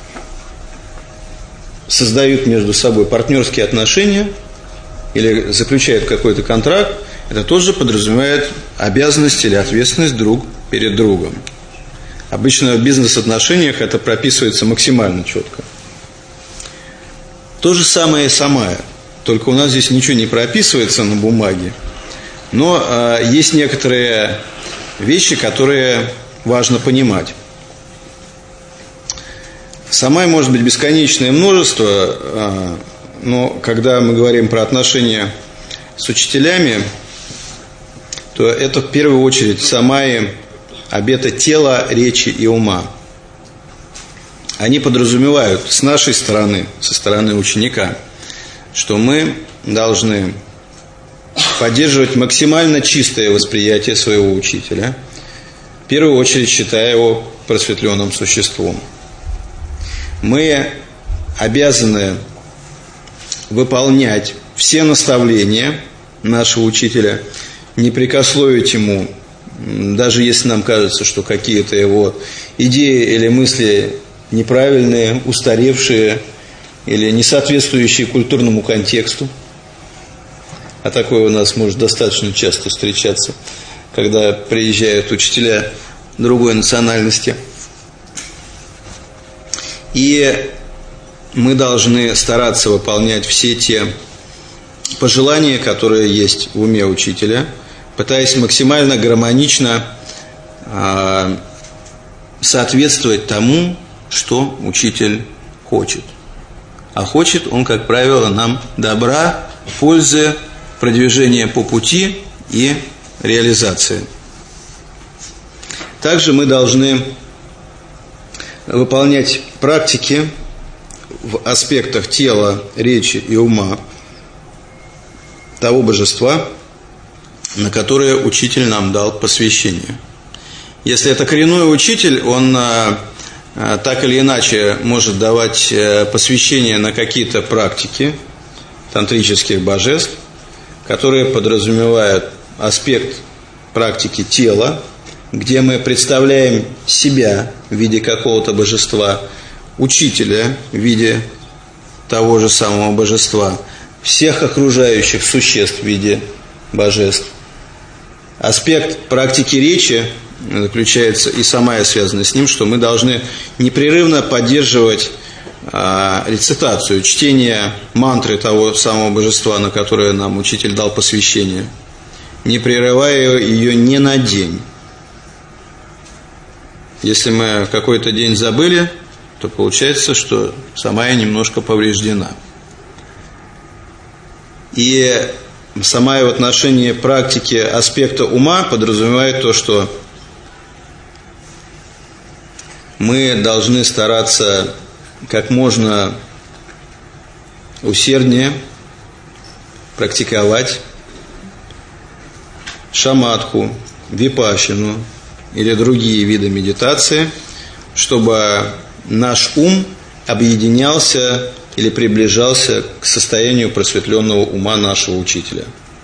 A: создают между собой партнерские отношения или заключают какой-то контракт, это тоже подразумевает обязанность или ответственность друг перед другом. Обычно в бизнес-отношениях это прописывается максимально четко. То же самое и самая. Только у нас здесь ничего не прописывается на бумаге, но э, есть некоторые вещи, которые важно понимать. Самай может быть бесконечное множество, э, но когда мы говорим про отношения с учителями, то это в первую очередь самаи обета тела, речи и ума. Они подразумевают с нашей стороны, со стороны ученика, что мы должны поддерживать максимально чистое восприятие своего учителя, в первую очередь считая его просветленным существом. Мы обязаны выполнять все наставления нашего учителя, не прекословить ему, даже если нам кажется, что какие-то его идеи или мысли неправильные, устаревшие или не соответствующие культурному контексту. А такое у нас может достаточно часто встречаться, когда приезжают учителя другой национальности. И мы должны стараться выполнять все те пожелания, которые есть в уме учителя, пытаясь максимально гармонично э, соответствовать тому, что учитель хочет. А хочет он, как правило, нам добра, пользы, продвижения по пути и реализации. Также мы должны выполнять практики в аспектах тела, речи и ума того божества, на которое учитель нам дал посвящение. Если это коренной учитель, он так или иначе может давать посвящение на какие-то практики тантрических божеств, которые подразумевают аспект практики тела, где мы представляем себя в виде какого-то божества, учителя в виде того же самого божества, всех окружающих существ в виде божеств. Аспект практики речи заключается, и сама связана с ним, что мы должны непрерывно поддерживать а, рецитацию, чтение мантры того самого божества, на которое нам учитель дал посвящение, не прерывая ее ни на день. Если мы какой-то день забыли, то получается, что самая немножко повреждена. И самая в отношении практики аспекта ума подразумевает то, что мы должны стараться как можно усерднее практиковать шаматху, випашину или другие виды медитации, чтобы наш ум объединялся или приближался к состоянию просветленного ума нашего учителя.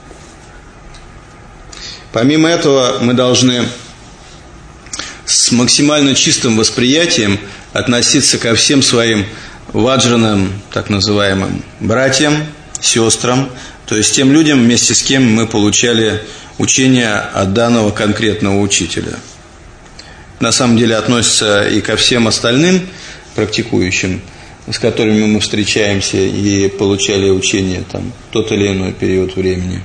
A: Помимо этого, мы должны с максимально чистым восприятием относиться ко всем своим ваджраным, так называемым, братьям, сестрам, то есть тем людям, вместе с кем мы получали учение от данного конкретного учителя. На самом деле относится и ко всем остальным практикующим, с которыми мы встречаемся и получали учение там тот или иной период времени.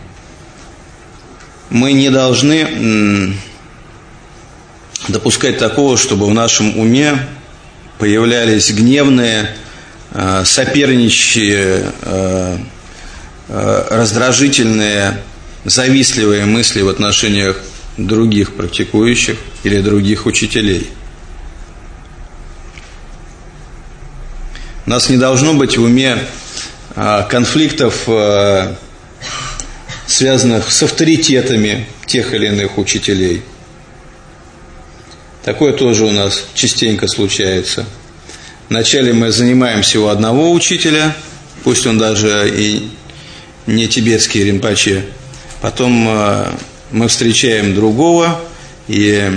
A: Мы не должны м, допускать такого, чтобы в нашем уме появлялись гневные, э, соперничающие, э, э, раздражительные, завистливые мысли в отношениях других практикующих или других учителей. У нас не должно быть в уме а, конфликтов, а, связанных с авторитетами тех или иных учителей. Такое тоже у нас частенько случается. Вначале мы занимаемся у одного учителя, пусть он даже и не тибетский ринпоче, потом а, мы встречаем другого, и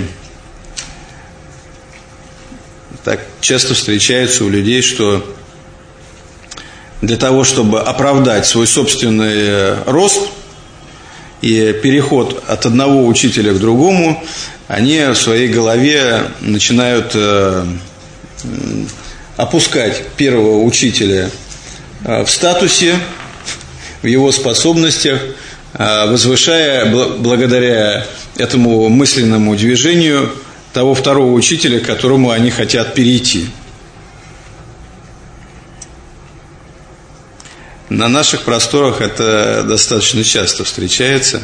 A: так часто встречается у людей, что для того, чтобы оправдать свой собственный рост и переход от одного учителя к другому, они в своей голове начинают э, опускать первого учителя в статусе, в его способностях, возвышая благодаря этому мысленному движению того второго учителя, к которому они хотят перейти. На наших просторах это достаточно часто встречается.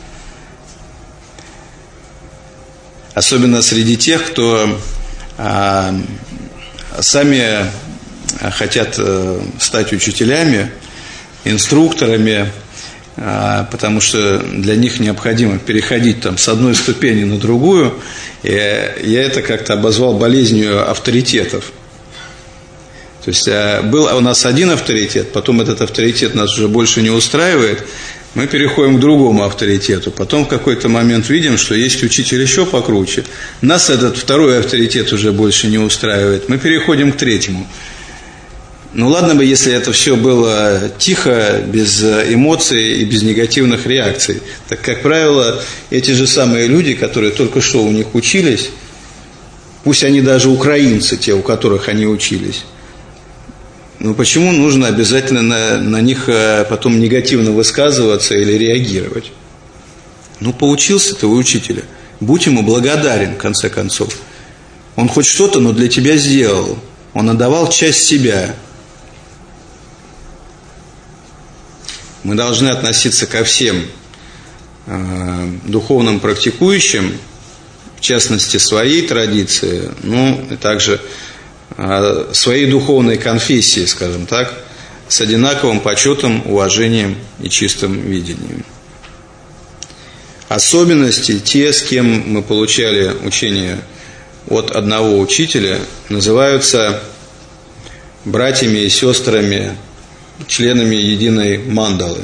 A: Особенно среди тех, кто а, сами хотят стать учителями, инструкторами, а, потому что для них необходимо переходить там, с одной ступени на другую. И я это как-то обозвал болезнью авторитетов. То есть был у нас один авторитет, потом этот авторитет нас уже больше не устраивает, мы переходим к другому авторитету. Потом в какой-то момент видим, что есть учитель еще покруче. Нас этот второй авторитет уже больше не устраивает, мы переходим к третьему. Ну ладно бы, если это все было тихо, без эмоций и без негативных реакций. Так, как правило, эти же самые люди, которые только что у них учились, пусть они даже украинцы, те, у которых они учились, но почему нужно обязательно на, на них потом негативно высказываться или реагировать? Ну, поучился ты у учителя, будь ему благодарен, в конце концов. Он хоть что-то, но для тебя сделал. Он отдавал часть себя. Мы должны относиться ко всем э, духовным практикующим, в частности, своей традиции, ну, и также э, своей духовной конфессии, скажем так, с одинаковым почетом, уважением и чистым видением. Особенности, те, с кем мы получали учение от одного учителя, называются братьями и сестрами, членами единой мандалы.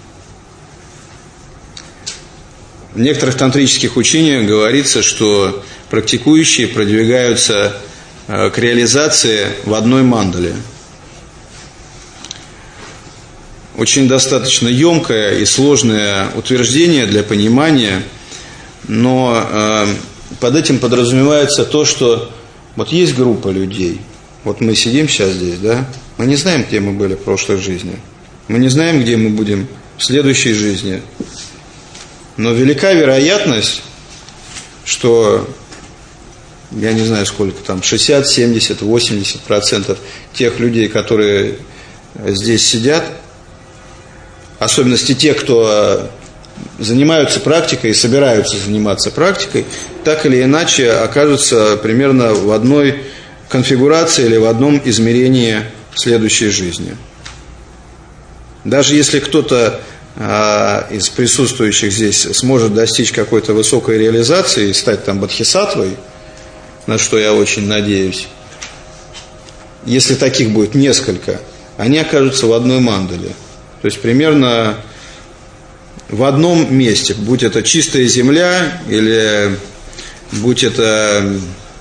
A: В некоторых тантрических учениях говорится, что практикующие продвигаются к реализации в одной мандале. очень достаточно емкое и сложное утверждение для понимания, но э, под этим подразумевается то, что вот есть группа людей, вот мы сидим сейчас здесь, да, мы не знаем, где мы были в прошлой жизни, мы не знаем, где мы будем в следующей жизни, но велика вероятность, что, я не знаю сколько там, шестьдесят, семьдесят, восемьдесят процентов тех людей, которые здесь сидят, в особенности те, кто занимаются практикой и собираются заниматься практикой, так или иначе окажутся примерно в одной конфигурации или в одном измерении следующей жизни. Даже если кто-то а, из присутствующих здесь сможет достичь какой-то высокой реализации и стать там бодхисаттвой, на что я очень надеюсь, если таких будет несколько, они окажутся в одной мандале. То есть примерно в одном месте, будь это чистая земля или будь это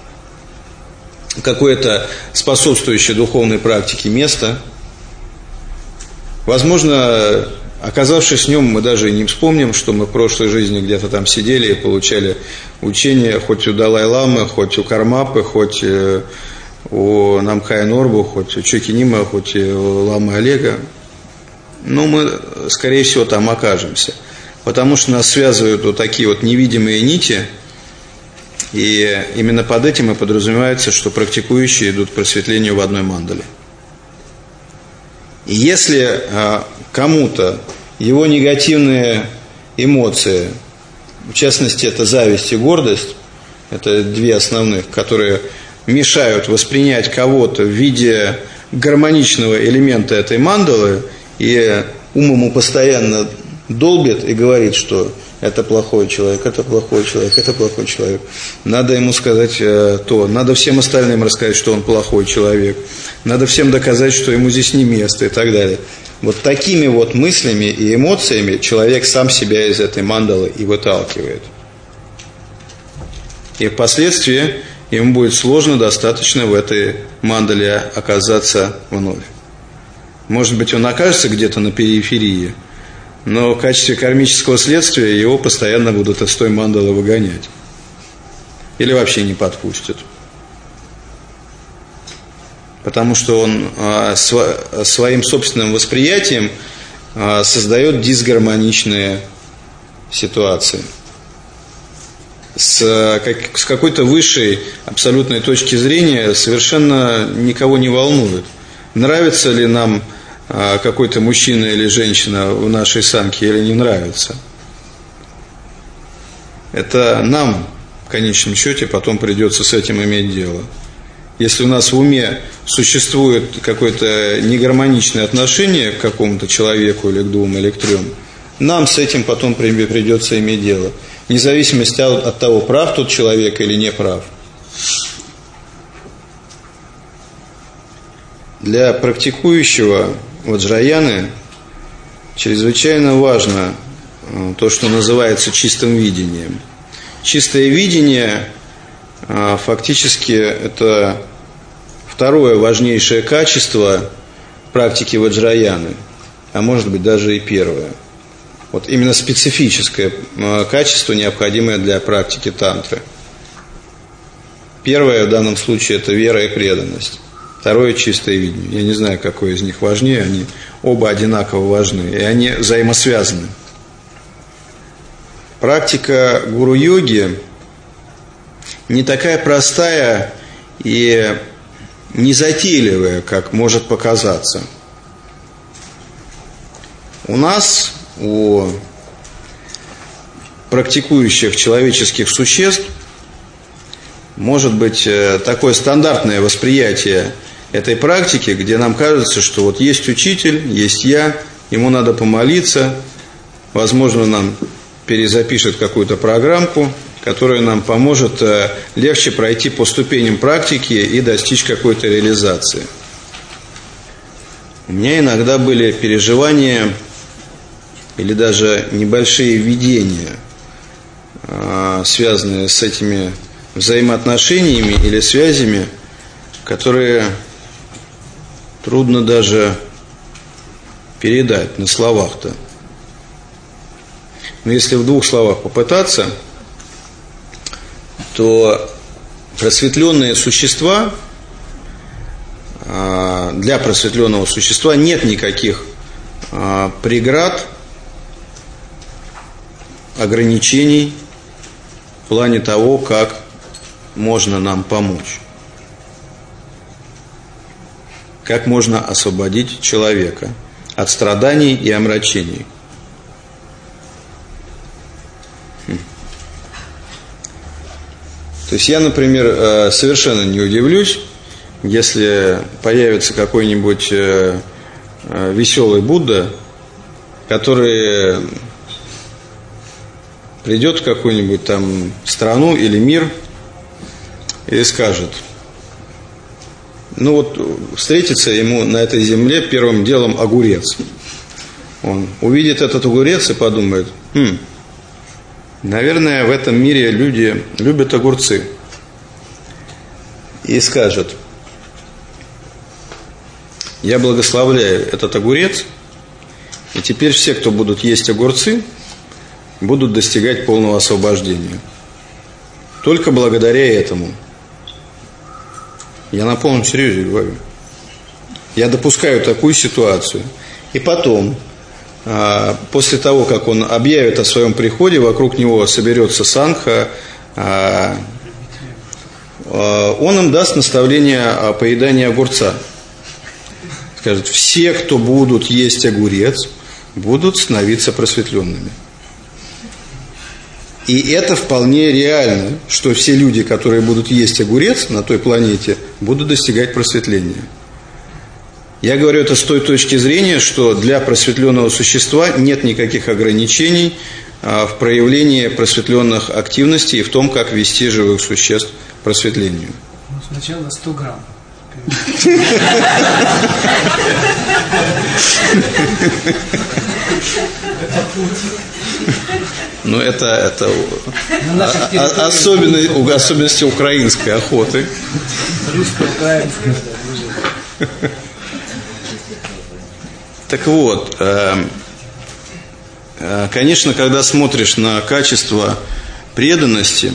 A: какое-то способствующее духовной практике место, возможно, оказавшись в нем, мы даже и не вспомним, что мы в прошлой жизни где-то там сидели и получали учения хоть у Далай-ламы, хоть у Кармапы, хоть у Намхая Норбу, хоть у Чоки Нима, хоть у Ламы Олега. Но мы, скорее всего, там окажемся. Потому что нас связывают вот такие вот невидимые нити, и именно под этим и подразумевается, что практикующие идут к просветлению в одной мандале. И если а, кому-то его негативные эмоции, в частности, это зависть и гордость, это две основных, которые мешают воспринять кого-то в виде гармоничного элемента этой мандалы, и ум ему постоянно долбит и говорит, что это плохой человек, это плохой человек, это плохой человек. Надо ему сказать э, то, надо всем остальным рассказать, что он плохой человек, надо всем доказать, что ему здесь не место и так далее. Вот такими вот мыслями и эмоциями человек сам себя из этой мандалы и выталкивает. И впоследствии ему будет сложно достаточно в этой мандале оказаться вновь. Может быть, он окажется где-то на периферии, но в качестве кармического следствия его постоянно будут из той мандалы выгонять. Или вообще не подпустят. Потому что он а, св- своим собственным восприятием а, создает дисгармоничные ситуации. С, как, с какой-то высшей абсолютной точки зрения совершенно никого не волнует, нравится ли нам а, какой-то мужчина или женщина в нашей самке или не нравится. Это нам, в конечном счете, потом придется с этим иметь дело. Если у нас в уме существует какое-то негармоничное отношение к какому-то человеку или к двум, или к трем, нам с этим потом придется иметь дело. Вне зависимости от того, прав тот человек или не прав. Для практикующего ваджраяны чрезвычайно важно то, что называется чистым видением. Чистое видение фактически это второе важнейшее качество практики ваджраяны, а может быть даже и первое. Вот именно специфическое качество, необходимое для практики тантры. Первое в данном случае это вера и преданность. Второе – чистое видение. Я не знаю, какое из них важнее, они оба одинаково важны, и они взаимосвязаны. Практика гуру-йоги не такая простая и незатейливая, как может показаться. У нас, у практикующих человеческих существ, может быть такое стандартное восприятие этой практики, где нам кажется, что вот есть учитель, есть я, ему надо помолиться, возможно, нам перезапишет какую-то программку, которая нам поможет легче пройти по ступеням практики и достичь какой-то реализации. У меня иногда были переживания или даже небольшие видения, связанные с этими взаимоотношениями или связями, которые трудно даже передать на словах-то. Но если в двух словах попытаться, то просветленные существа, для просветленного существа нет никаких преград, ограничений в плане того, как можно нам помочь, как можно освободить человека от страданий и омрачений. Хм. То есть я, например, совершенно не удивлюсь, если появится какой-нибудь веселый Будда, который придет в какую-нибудь там страну или мир и скажет: ну вот встретится ему на этой земле первым делом огурец. Он увидит этот огурец и подумает: хм, наверное, в этом мире люди любят огурцы. И скажет: я благословляю этот огурец, и теперь все, кто будут есть огурцы, будут достигать полного освобождения. Только благодаря этому. Я на полном серьезе говорю. Я допускаю такую ситуацию. И потом, после того, как он объявит о своем приходе, вокруг него соберется сангха, он им даст наставление о поедании огурца. Скажет: все, кто будут есть огурец, будут становиться просветленными. И это вполне реально, что все люди, которые будут есть огурец на той планете, будут достигать просветления. Я говорю это с той точки зрения, что для просветленного существа нет никаких ограничений в проявлении просветленных активностей и в том, как вести живых существ к просветлению.
J: Ну, сначала сто грамм.
A: Ну, это, это о, особенности, особенности украинской охоты.
J: Русско-украинской.
A: Так вот, конечно, когда смотришь на качество преданности,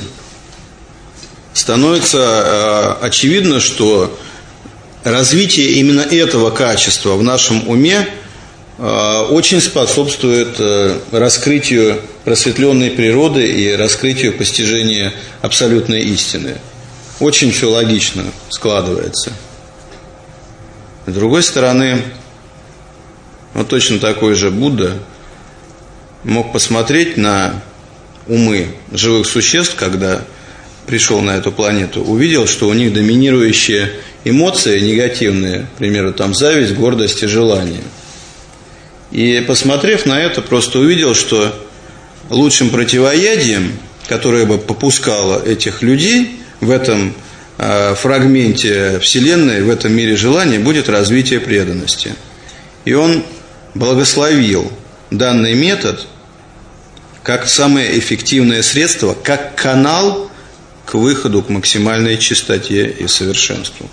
A: становится очевидно, что развитие именно этого качества в нашем уме очень способствует раскрытию просветленной природы и раскрытию постижения абсолютной истины. Очень все логично складывается. С другой стороны, вот точно такой же Будда мог посмотреть на умы живых существ, когда пришел на эту планету, увидел, что у них доминирующие эмоции негативные, к примеру, там зависть, гордость и желание. И, посмотрев на это, просто увидел, что лучшим противоядием, которое бы попускало этих людей в этом э, фрагменте Вселенной, в этом мире желания, будет развитие преданности. И он благословил данный метод как самое эффективное средство, как канал к выходу к максимальной чистоте и совершенству.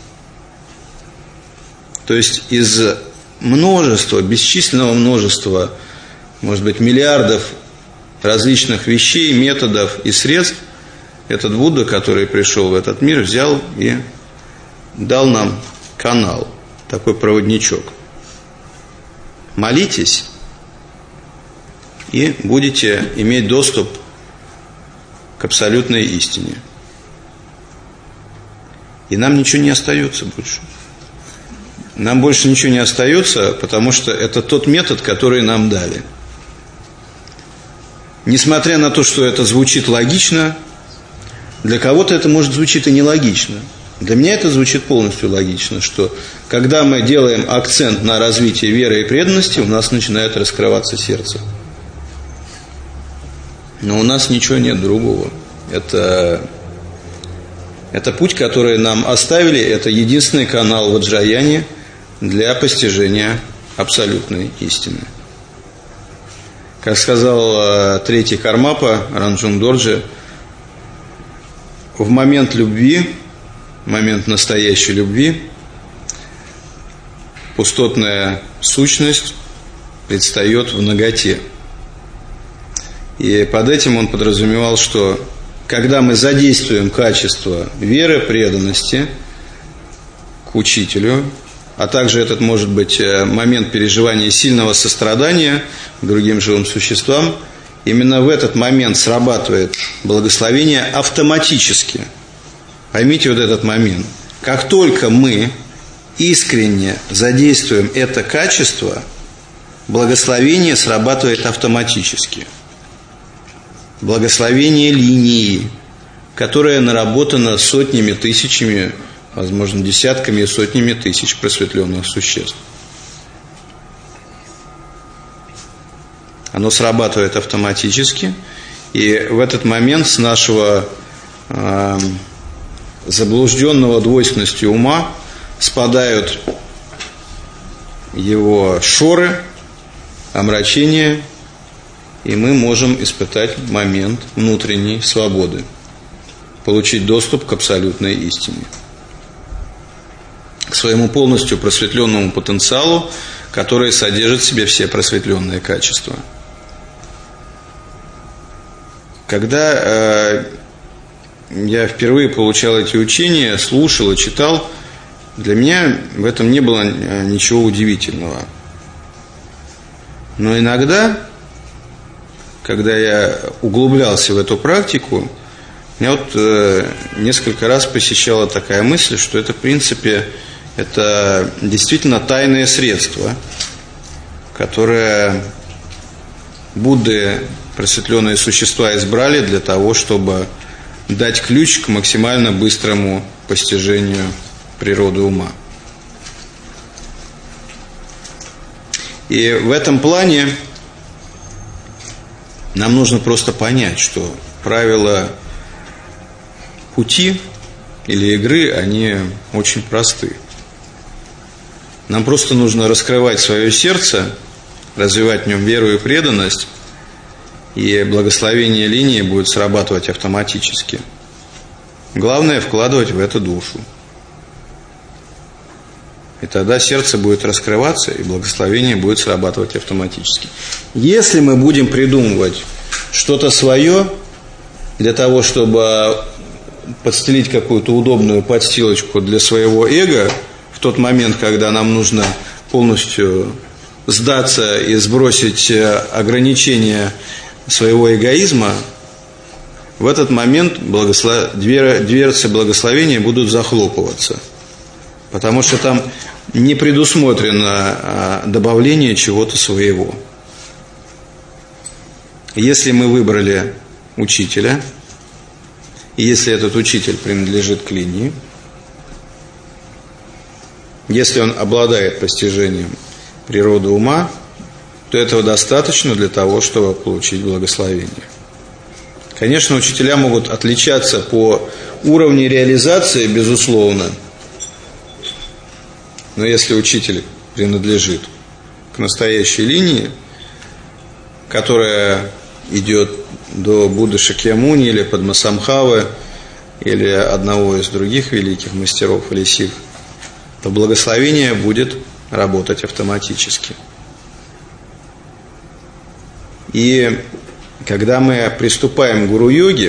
A: То есть из множества, бесчисленного множества, может быть, миллиардов различных вещей, методов и средств, этот Будда, который пришел в этот мир, взял и дал нам канал, такой проводничок. Молитесь, и будете иметь доступ к абсолютной истине. И нам ничего не остается больше. Нам больше ничего не остается, потому что это тот метод, который нам дали. Несмотря на то, что это звучит логично, для кого-то это может звучить и нелогично. Для меня это звучит полностью логично, что когда мы делаем акцент на развитие веры и преданности, у нас начинает раскрываться сердце. Но у нас ничего нет другого. Это, это путь, который нам оставили, это единственный канал в Ваджраяне для постижения абсолютной истины. Как сказал третий Кармапа Ранджун Дорджи, в момент любви, в момент настоящей любви, пустотная сущность предстает в наготе. И под этим он подразумевал, что когда мы задействуем качество веры, преданности к учителю, а также этот может быть момент переживания сильного сострадания к другим живым существам, именно в этот момент срабатывает благословение автоматически. Поймите вот этот момент. Как только мы искренне задействуем это качество, благословение срабатывает автоматически. Благословение линии, которая наработана сотнями, тысячами, возможно, десятками и сотнями тысяч просветленных существ. Оно срабатывает автоматически, и в этот момент с нашего э, заблужденного двойственностью ума спадают его шоры, омрачения, и мы можем испытать момент внутренней свободы, получить доступ к абсолютной истине, к своему полностью просветленному потенциалу, который содержит в себе все просветленные качества. Когда э, я впервые получал эти учения, слушал и читал, для меня в этом не было ничего удивительного. Но иногда, когда я углублялся в эту практику, меня вот э, несколько раз посещала такая мысль, что это, в принципе, это действительно тайное средство, которое Будды, просветленные существа, избрали для того, чтобы дать ключ к максимально быстрому постижению природы ума. И в этом плане нам нужно просто понять, что правила пути или игры, они очень просты. Нам просто нужно раскрывать свое сердце, развивать в нем веру и преданность, и благословение линии будет срабатывать автоматически. Главное – вкладывать в это душу. И тогда сердце будет раскрываться, и благословение будет срабатывать автоматически. Если мы будем придумывать что-то свое для того, чтобы подстелить какую-то удобную подстилочку для своего эго, в тот момент, когда нам нужно полностью сдаться и сбросить ограничения своего эгоизма, в этот момент благослов... дверцы благословения будут захлопываться. Потому что там не предусмотрено добавление чего-то своего. Если мы выбрали учителя, и если этот учитель принадлежит к линии, если он обладает постижением природы ума, то этого достаточно для того, чтобы получить благословение. Конечно, учителя могут отличаться по уровню реализации, безусловно, но если учитель принадлежит к настоящей линии, которая идет до Будды Шакьямуни или Падмасамбхавы, или одного из других великих мастеров или сих, то благословение будет работать автоматически. И когда мы приступаем к гуру-йоге,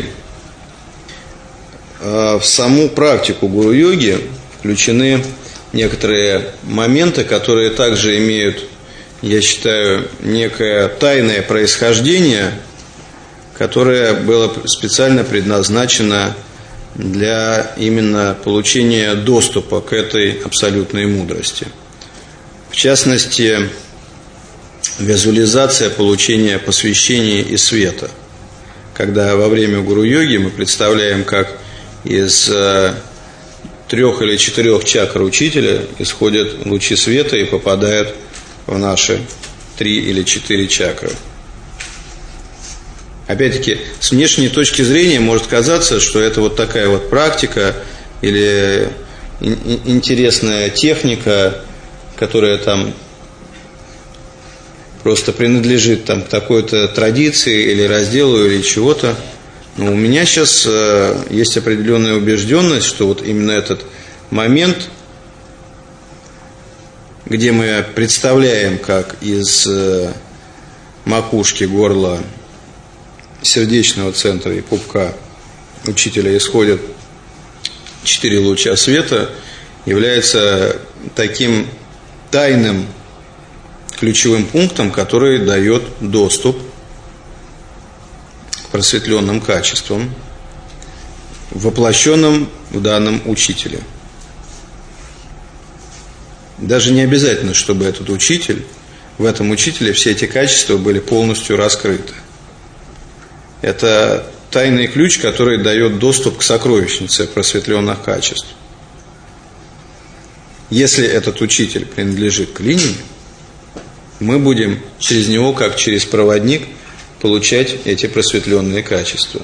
A: в саму практику гуру-йоги включены некоторые моменты, которые также имеют, я считаю, некое тайное происхождение, которое было специально предназначено для именно получения доступа к этой абсолютной мудрости. В частности, визуализация получения посвящения и света. Когда во время гуру-йоги мы представляем, как из трех или четырех чакр учителя исходят лучи света и попадают в наши три или четыре чакры. Опять-таки, с внешней точки зрения может казаться, что это вот такая вот практика или интересная техника, которая там просто принадлежит там, к такой-то традиции или разделу или чего-то. Но у меня сейчас э, есть определенная убежденность, что вот именно этот момент где мы представляем, как из макушки, горла, сердечного центра и пупка учителя исходят четыре луча света, является таким тайным ключевым пунктом, который дает доступ к просветленным качествам, воплощенным в данном учителе. Даже не обязательно, чтобы этот учитель, в этом учителе все эти качества были полностью раскрыты. Это тайный ключ, который дает доступ к сокровищнице просветленных качеств. Если этот учитель принадлежит к линии, мы будем через него, как через проводник, получать эти просветленные качества.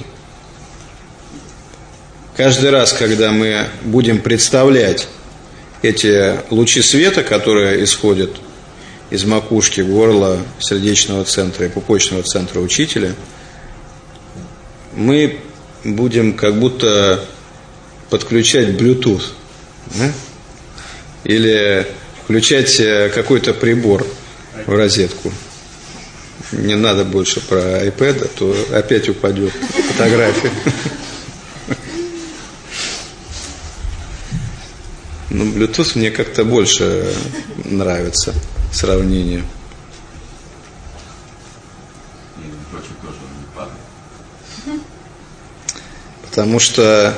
A: Каждый раз, когда мы будем представлять эти лучи света, которые исходят из макушки, горла, сердечного центра и пупочного центра учителя, мы будем как будто подключать Bluetooth, да? Или включать какой-то прибор в розетку. Не надо больше про iPad, а то опять упадет фотография. Ну, Bluetooth мне как-то больше нравится сравнение. Потому что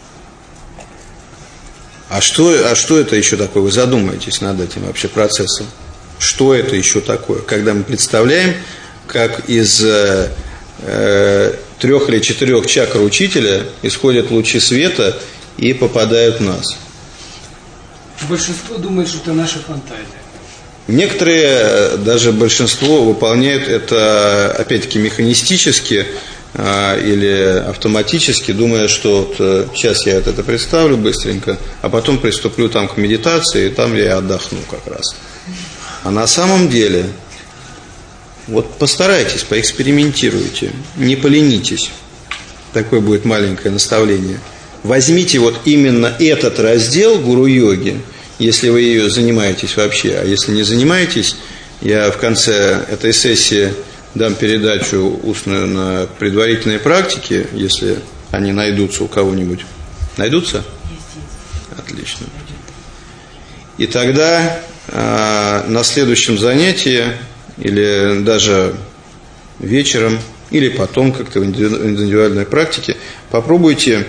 A: а что, а что это еще такое? Вы задумаетесь над этим вообще процессом. Что это еще такое? Когда мы представляем, как из э, э, трех или четырех чакр учителя исходят лучи света и попадают в нас.
J: Большинство думает, что это наша фантазия.
A: Некоторые, даже большинство, выполняют это, опять-таки, механистически а, или автоматически, думая, что вот, сейчас я это представлю быстренько, а потом приступлю там к медитации, и там я отдохну как раз. А на самом деле, вот постарайтесь, поэкспериментируйте, не поленитесь. Такое будет маленькое наставление. Возьмите вот именно этот раздел гуру-йоги, если вы ее занимаетесь вообще. А если не занимаетесь, я в конце этой сессии дам передачу устную на предварительные практики, если они найдутся у кого-нибудь. Найдутся? Отлично. И тогда э, на следующем занятии, или даже вечером, или потом как-то в индивидуальной практике, попробуйте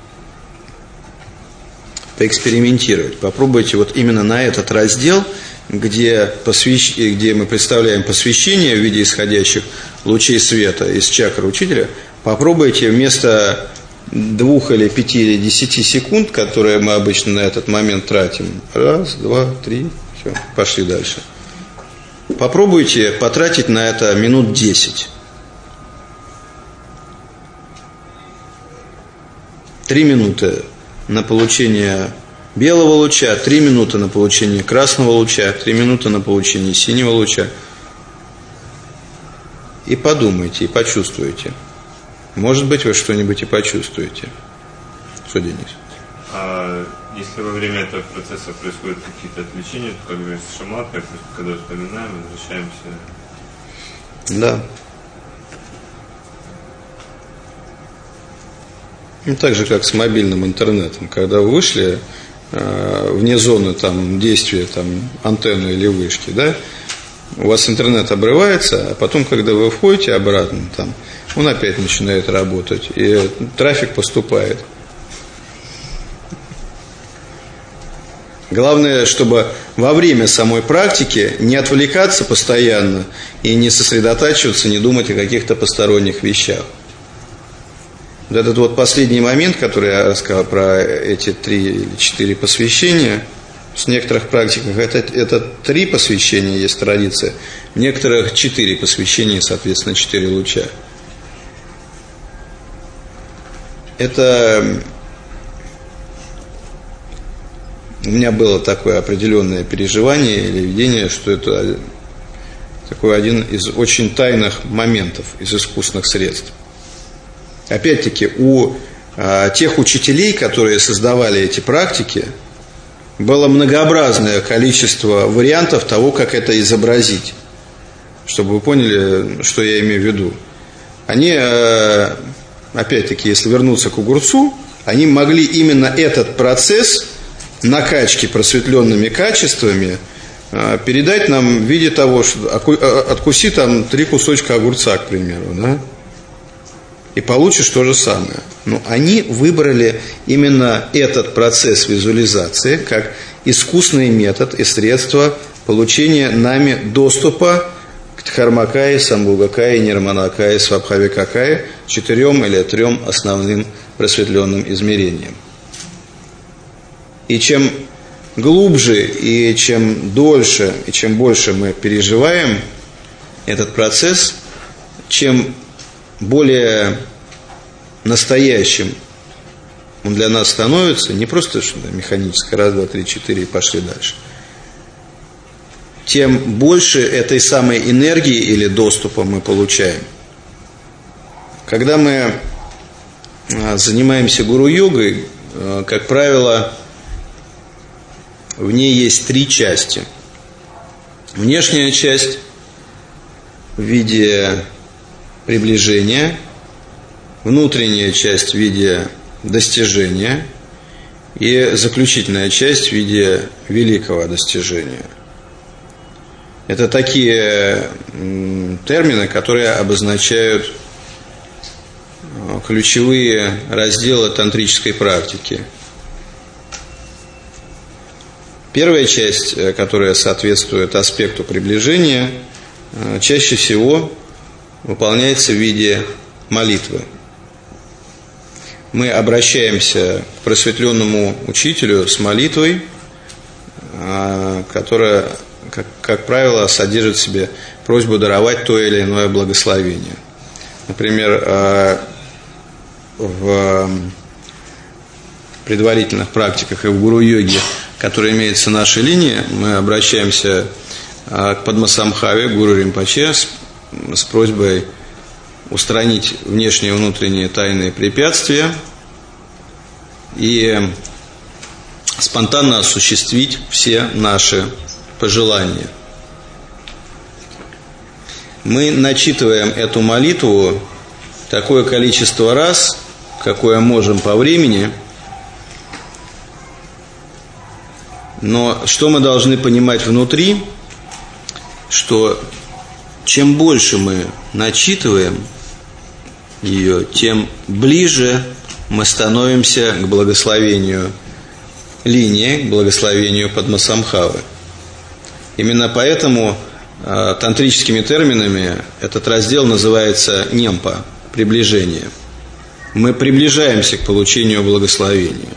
A: поэкспериментировать. Попробуйте вот именно на этот раздел, где, посвящ... где мы представляем посвящение в виде исходящих лучей света из чакры учителя, попробуйте вместо двух или пяти или десяти секунд, которые мы обычно на этот момент тратим, раз, два, три, все, пошли дальше. Попробуйте потратить на это минут десять. Три минуты на получение белого луча, три минуты на получение красного луча, три минуты на получение синего луча. И подумайте, и почувствуйте. Может быть, вы что-нибудь и почувствуете. Что, Денис?
D: А если во время этого процесса происходят какие-то отвлечения, то, как говорится, шаматка, когда вспоминаем, возвращаемся.
A: Да. Ну, так же, как с мобильным интернетом. Когда вы вышли э, вне зоны там, действия там, антенны или вышки, да, у вас интернет обрывается, а потом, когда вы входите обратно, там, он опять начинает работать, и трафик поступает. Главное, чтобы во время самой практики не отвлекаться постоянно и не сосредотачиваться, не думать о каких-то посторонних вещах. Вот этот вот последний момент, который я рассказал про эти три или четыре посвящения, в некоторых практиках это, это три посвящения, есть традиция, в некоторых четыре посвящения, соответственно, четыре луча. Это у меня было такое определенное переживание или видение, что это такой один из очень тайных моментов, из искусственных средств. Опять-таки, у а, тех учителей, которые создавали эти практики, было многообразное количество вариантов того, как это изобразить. Чтобы вы поняли, что я имею в виду. Они, опять-таки, если вернуться к огурцу, они могли именно этот процесс накачки просветленными качествами передать нам в виде того, что откуси там три кусочка огурца, к примеру, да? И получишь то же самое. Но они выбрали именно этот процесс визуализации как искусный метод и средство получения нами доступа к Дхармакае, Самбхогакае, Нирманакае, Свабхавикакае, четырем или трем основным просветленным измерениям. И чем глубже, и чем дольше, и чем больше мы переживаем этот процесс, чем более настоящим он для нас становится, не просто что-то механическое, раз, два, три, четыре и пошли дальше, тем больше этой самой энергии или доступа мы получаем. Когда мы занимаемся гуру-йогой, как правило, в ней есть три части. Внешняя часть в виде приближения, внутренняя часть в виде достижения и заключительная часть в виде великого достижения. Это такие термины, которые обозначают ключевые разделы тантрической практики. Первая часть, которая соответствует аспекту приближения, чаще всего выполняется в виде молитвы. Мы обращаемся к просветленному учителю с молитвой, которая, как, как правило, содержит в себе просьбу даровать то или иное благословение. Например, в предварительных практиках и в гуру-йоге, которая имеется в нашей линии, мы обращаемся к Падмасамбхаве, гуру Ринпоче, с, с просьбой устранить внешние и внутренние тайные препятствия и спонтанно осуществить все наши пожелания. Мы начитываем эту молитву такое количество раз, какое можем по времени, но что мы должны понимать внутри, что чем больше мы начитываем ее, тем ближе мы становимся к благословению линии, к благословению Падмасамбхавы. Именно поэтому э, тантрическими терминами этот раздел называется немпа, приближение. Мы приближаемся к получению благословения.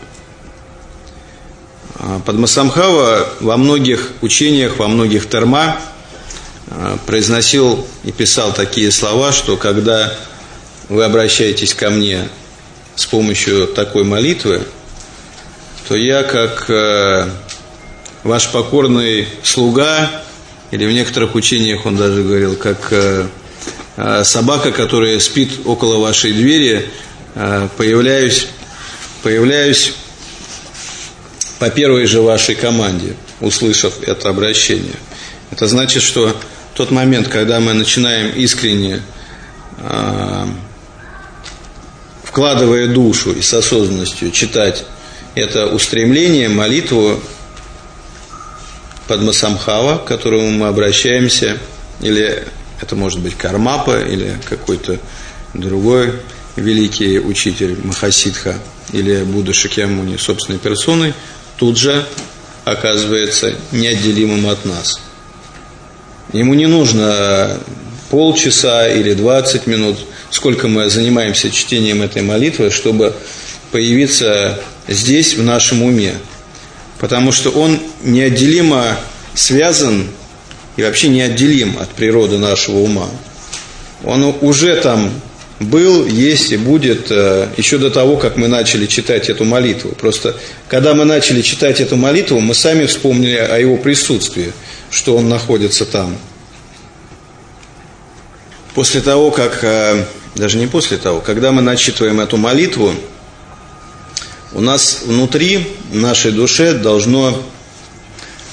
A: Падмасамбхава во многих учениях, во многих терма произносил и писал такие слова, что когда вы обращаетесь ко мне с помощью такой молитвы, то я, как э, ваш покорный слуга, или в некоторых учениях он даже говорил, как э, собака, которая спит около вашей двери, э, появляюсь, появляюсь по первой же вашей команде, услышав это обращение. Это значит, что в тот момент, когда мы начинаем искренне, э, вкладывая душу и с осознанностью читать это устремление, молитву Падмасамбхава, к которому мы обращаемся, или это может быть Кармапа, или какой-то другой великий учитель Махасидха, или Будда Шакьямуни собственной персоной, тут же оказывается неотделимым от нас. Ему не нужно полчаса или двадцать минут, сколько мы занимаемся чтением этой молитвы, чтобы появиться здесь, в нашем уме. Потому что он неотделимо связан и вообще неотделим от природы нашего ума. Он уже там был, есть и будет еще до того, как мы начали читать эту молитву. Просто когда мы начали читать эту молитву, мы сами вспомнили о его присутствии, что он находится там. После того, как, даже не после того, когда мы начитываем эту молитву, у нас внутри, в нашей душе должно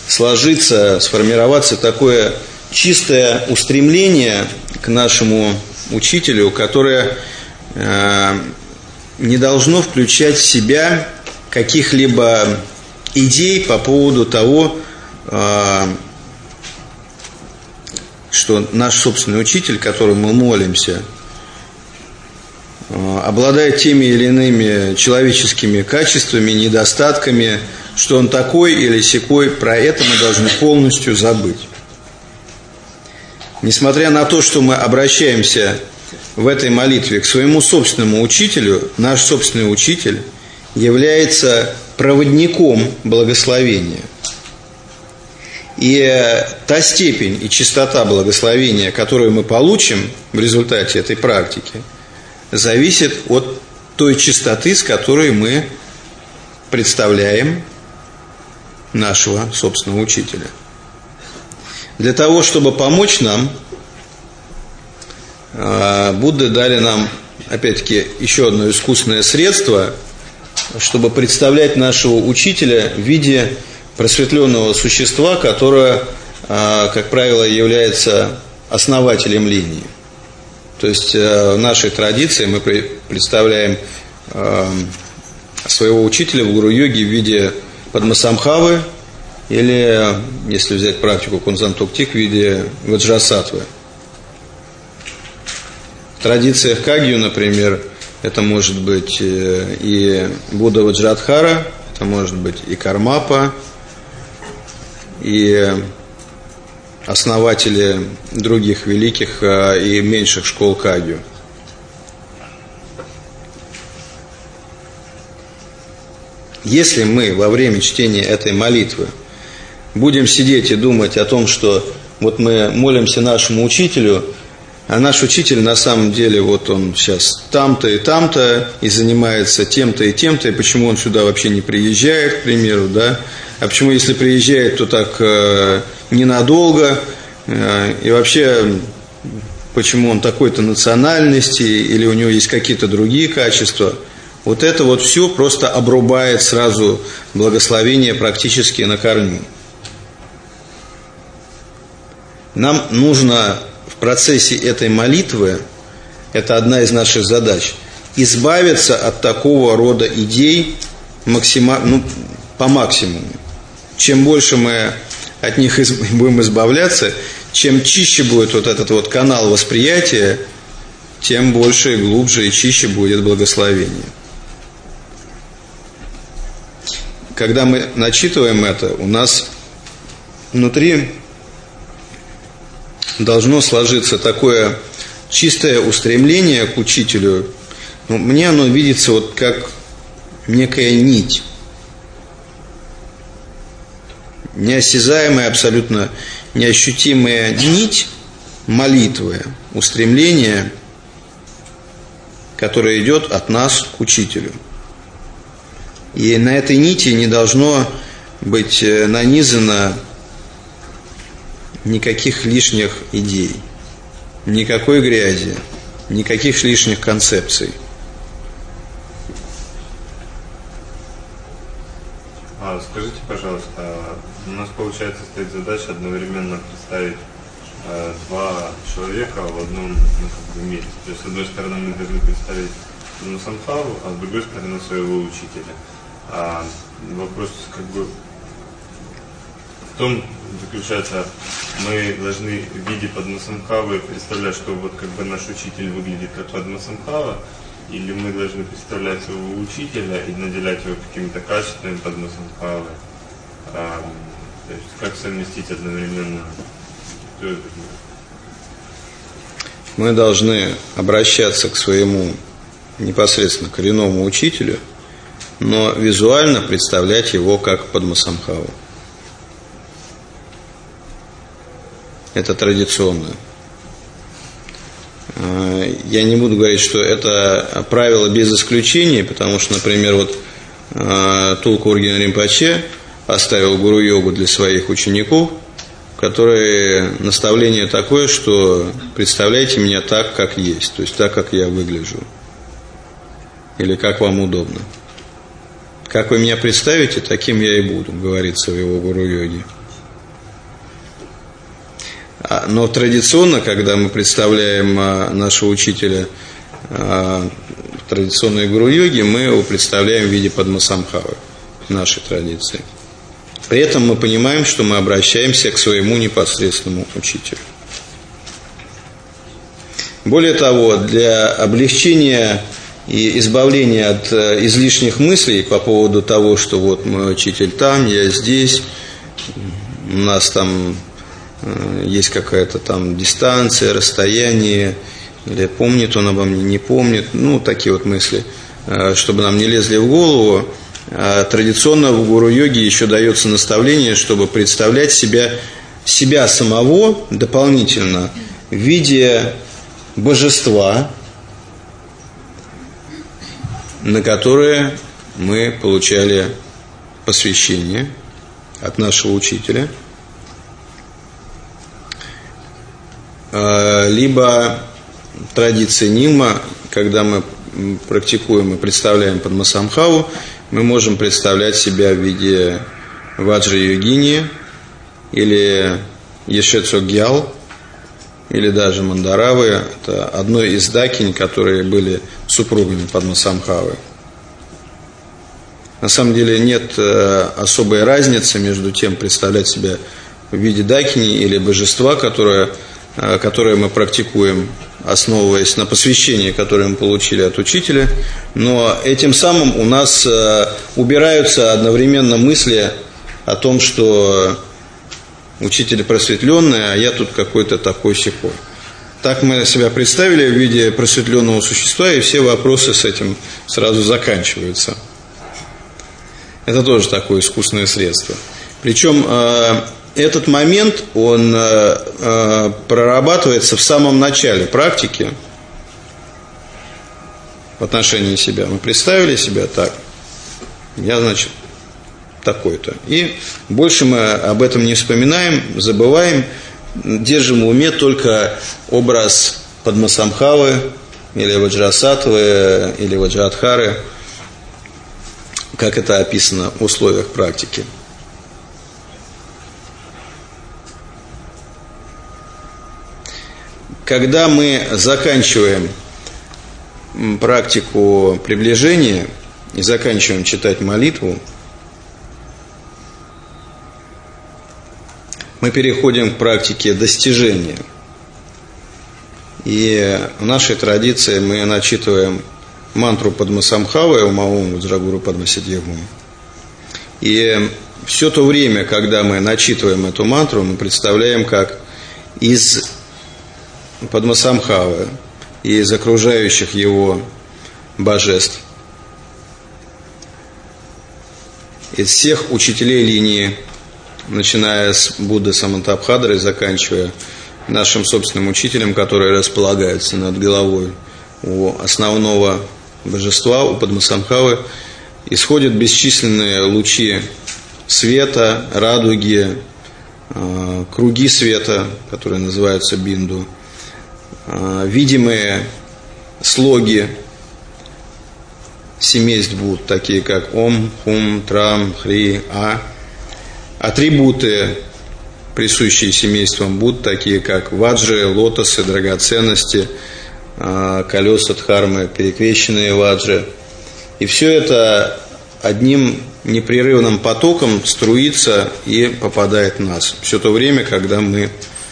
A: сложиться, сформироваться такое чистое устремление к нашему учителю, которое э, не должно включать в себя каких-либо идей по поводу того, э, что наш собственный учитель, которому мы молимся, э, обладает теми или иными человеческими качествами, недостатками, что он такой или сякой, про это мы должны полностью забыть. Несмотря на то, что мы обращаемся в этой молитве к своему собственному учителю, наш собственный учитель является проводником благословения. И та степень и чистота благословения, которую мы получим в результате этой практики, зависит от той чистоты, с которой мы представляем нашего собственного учителя. Для того, чтобы помочь нам, Будды дали нам, опять-таки, еще одно искусственное средство, чтобы представлять нашего учителя в виде просветленного существа, которое, как правило, является основателем линии. То есть в нашей традиции мы представляем своего учителя в гуру-йоге в виде Падмасамбхавы, или, если взять практику Кунзан-Токтик, в виде Ваджрасаттвы. В традициях Кагью, например, это может быть и Будда Ваджрадхара, это может быть и Кармапа, и основатели других великих и меньших школ Кагью. Если мы во время чтения этой молитвы будем сидеть и думать о том, что вот мы молимся нашему учителю, а наш учитель на самом деле вот он сейчас там-то и там-то и занимается тем-то и тем-то, и почему он сюда вообще не приезжает, к примеру, да? А почему, если приезжает, то так э, ненадолго, э, и вообще почему он такой-то национальности, или у него есть какие-то другие качества. Вот это вот все просто обрубает сразу благословение практически на корню. Нам нужно в процессе этой молитвы, это одна из наших задач, избавиться от такого рода идей максима, ну, по максимуму. Чем больше мы от них из, будем избавляться, чем чище будет вот этот вот канал восприятия, тем больше и глубже и чище будет благословение. Когда мы начитываем это, у нас внутри должно сложиться такое чистое устремление к учителю. Ну, мне оно видится вот как некая нить, неосязаемая, абсолютно неощутимая нить молитвы, устремления, которое идет от нас к учителю. И на этой нити не должно быть нанизано никаких лишних идей, никакой грязи, никаких лишних концепций.
D: А, скажите, пожалуйста, у нас, получается, стоит задача одновременно представить э, два человека в одном, ну, как бы, месте. То есть, с одной стороны, мы должны представить Падмасамбхаву, а с другой стороны, своего учителя. А вопрос, как бы, в том заключается, мы должны в виде Падмасамбхавы представлять, что вот как бы наш учитель выглядит как Падмасамбхава, или мы должны представлять своего учителя и наделять его какими-то качествами Падмасамбхавы. А, то есть как совместить одновременно?
A: Мы должны обращаться к своему непосредственно коренному учителю, но визуально представлять его как Падмасамбхаву. Это традиционно. Я не буду говорить, что это правило без исключений, потому что, например, вот Тулку Ургена Ринпоче оставил гуру-йогу для своих учеников, которые наставление такое, что представляйте меня так, как есть, то есть так, как я выгляжу, или как вам удобно. Как вы меня представите, таким я и буду, говорится в его гуру-йоге. Но традиционно, когда мы представляем нашего учителя в традиционной гуру-йоге, мы его представляем в виде Падмасамбхавы в нашей традиции. При этом мы понимаем, что мы обращаемся к своему непосредственному учителю. Более того, для облегчения и избавления от излишних мыслей по поводу того, что вот мой учитель там, я здесь, у нас там есть какая-то там дистанция, расстояние, или помнит он обо мне, не помнит, ну, такие вот мысли, чтобы нам не лезли в голову. Традиционно в гуру-йоге еще дается наставление, чтобы представлять себя, себя самого дополнительно в виде божества, на которое мы получали посвящение от нашего учителя, либо традиции Нирма, когда мы практикуем и представляем Падмасамбхаву, мы можем представлять себя в виде Ваджра-йогини или Ешецо-гьял, или даже Мандаравы. Это одной из дакинь, которые были супругами Падмасамбхавы. На самом деле нет особой разницы между тем, представлять себя в виде дакини или божества, которое, которое мы практикуем, основываясь на посвящении, которое мы получили от учителя. Но этим самым у нас убираются одновременно мысли о том, что учитель просветленный, а я тут какой-то такой-сякой. Так мы себя представили в виде просветленного существа, и все вопросы с этим сразу заканчиваются. Это тоже такое искусственное средство. Причем э, этот момент, он э, э, прорабатывается в самом начале практики в отношении себя. Мы представили себя так, я, значит, такой-то. И больше мы об этом не вспоминаем, забываем, держим в уме только образ Падмасамбхавы или Ваджрасаттвы или Ваджрадхары, как это описано в условиях практики. Когда мы заканчиваем практику приближения и заканчиваем читать молитву, мы переходим к практике достижения. И в нашей традиции мы начитываем мантру Падмасамбхавы Ом Ваджрагуру Падмасидьявам. И все то время, когда мы начитываем эту мантру, мы представляем, как из Падмасамбхавы и из окружающих его божеств, из всех учителей линии, начиная с Будды Самантабхадры и заканчивая нашим собственным учителем, который располагается над головой у основного божества, у Падмасамбхавы, исходят бесчисленные лучи света, радуги, э, круги света, которые называются бинду, э, видимые слоги семейств Будд, такие как Ом, Хум, Трам, Хри, А, атрибуты, присущие семействам Будд, такие как ваджры, лотосы, драгоценности, колеса дхармы, перекрещенные ваджры. И все это одним непрерывным потоком струится и попадает в нас. Все то время, когда мы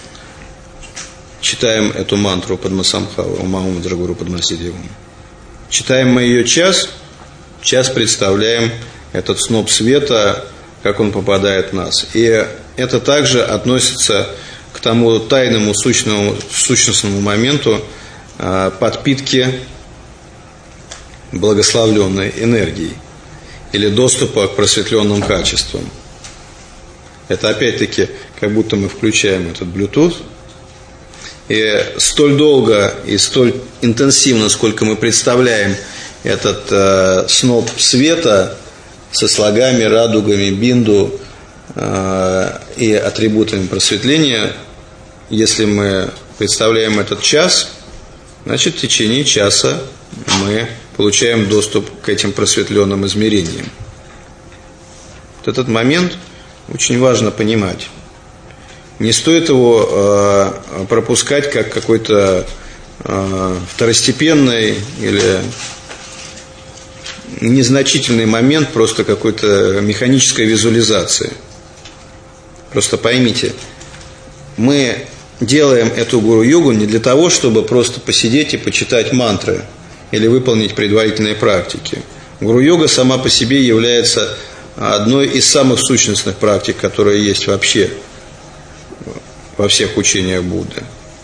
A: читаем эту мантру Падмасамбхавы, Ом Ваджрагуру Падмасидьявам. Читаем мы ее час, час представляем этот сноп света, как он попадает в нас. И это также относится к тому тайному сущному, сущностному моменту э, подпитки благословленной энергией или доступа к просветленным качествам. Это опять-таки как будто мы включаем этот Bluetooth, и столь долго и столь интенсивно, сколько мы представляем этот э, сноп света со слогами, радугами, бинду э, и атрибутами просветления, если мы представляем этот час, значит, в течение часа мы получаем доступ к этим просветленным измерениям. Вот этот момент очень важно понимать. Не стоит его э, пропускать как какой-то э, второстепенный или незначительный момент, просто какой-то механической визуализации. Просто поймите, мы делаем эту гуру-йогу не для того, чтобы просто посидеть и почитать мантры или выполнить предварительные практики. Гуру-йога сама по себе является одной из самых сущностных практик, которые есть вообще во всех учениях Будды.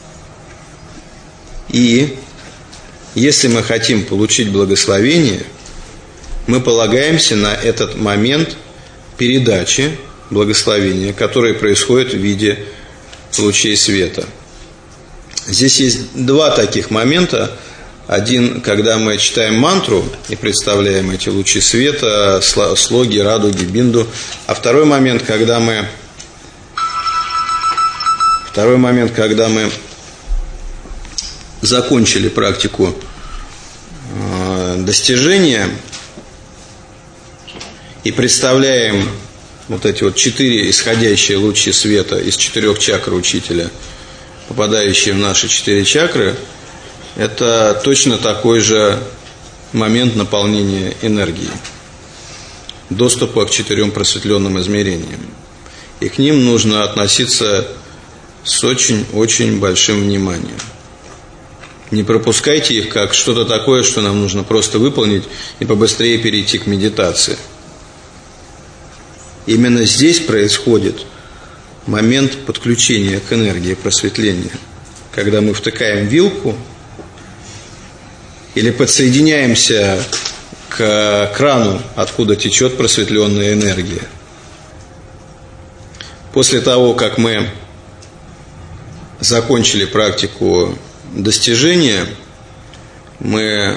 A: И если мы хотим получить благословение, мы полагаемся на этот момент передачи благословения, который происходит в виде лучей света. Здесь есть два таких момента. Один, когда мы читаем мантру и представляем эти лучи света, слоги, радуги, бинду. А второй момент, когда мы Второй момент, когда мы закончили практику достижения и представляем вот эти вот четыре исходящие лучи света из четырех чакр учителя, попадающие в наши четыре чакры, это точно такой же момент наполнения энергии, доступа к четырем просветленным измерениям. И к ним нужно относиться с очень-очень большим вниманием. Не пропускайте их как что-то такое, что нам нужно просто выполнить и побыстрее перейти к медитации. Именно здесь происходит момент подключения к энергии просветления, когда мы втыкаем вилку или подсоединяемся к крану, откуда течет просветленная энергия. После того, как мы закончили практику достижения, мы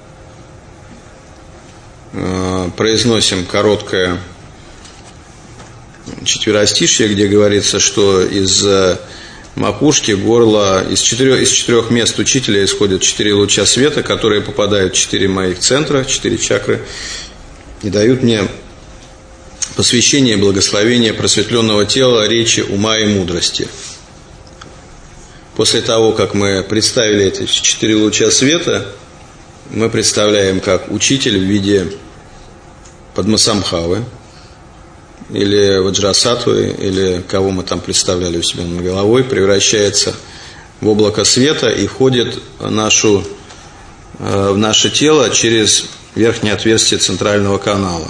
A: э, произносим короткое четверостишье, где говорится, что из макушки, горла, из четырех, из четырех мест учителя исходят четыре луча света, которые попадают в четыре моих центра, четыре чакры, и дают мне посвящение и благословение просветленного тела, речи, ума и мудрости. После того, как мы представили эти четыре луча света, мы представляем, как учитель в виде Падмасамбхавы, или Ваджрасаттвы, или кого мы там представляли у себя над головой, превращается в облако света и входит в, нашу, в наше тело через верхнее отверстие центрального канала.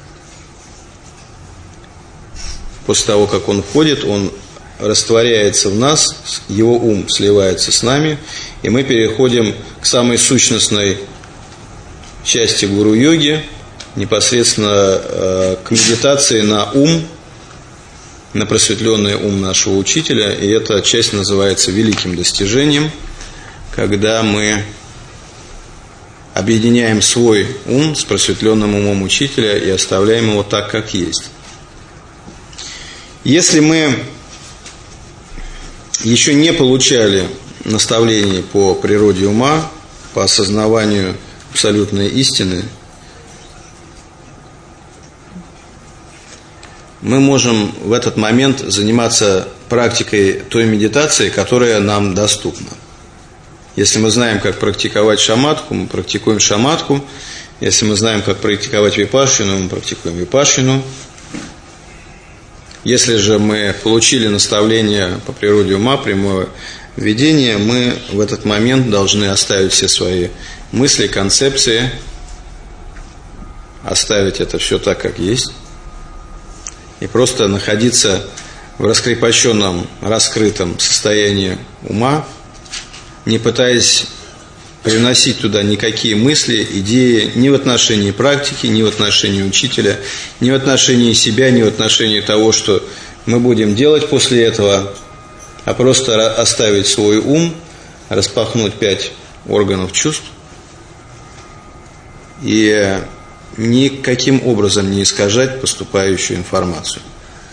A: После того, как он входит, он растворяется в нас, его ум сливается с нами, и мы переходим к самой сущностной части гуру-йоги, непосредственно э, к медитации на ум, на просветленный ум нашего учителя, и эта часть называется великим достижением, когда мы объединяем свой ум с просветленным умом учителя и оставляем его так, как есть. Если мы еще не получали наставлений по природе ума, по осознаванию абсолютной истины, мы можем в этот момент заниматься практикой той медитации, которая нам доступна. Если мы знаем, как практиковать шаматху, мы практикуем шаматху. Если мы знаем, как практиковать випашшину, мы практикуем випашшину. Если же мы получили наставление по природе ума, прямое видение, мы в этот момент должны оставить все свои мысли, концепции, оставить это все так, как есть, и просто находиться в раскрепощенном, раскрытом состоянии ума, не пытаясь привносить туда никакие мысли, идеи ни в отношении практики, ни в отношении учителя, ни в отношении себя, ни в отношении того, что мы будем делать после этого, а просто оставить свой ум, распахнуть пять органов чувств и никаким образом не искажать поступающую информацию.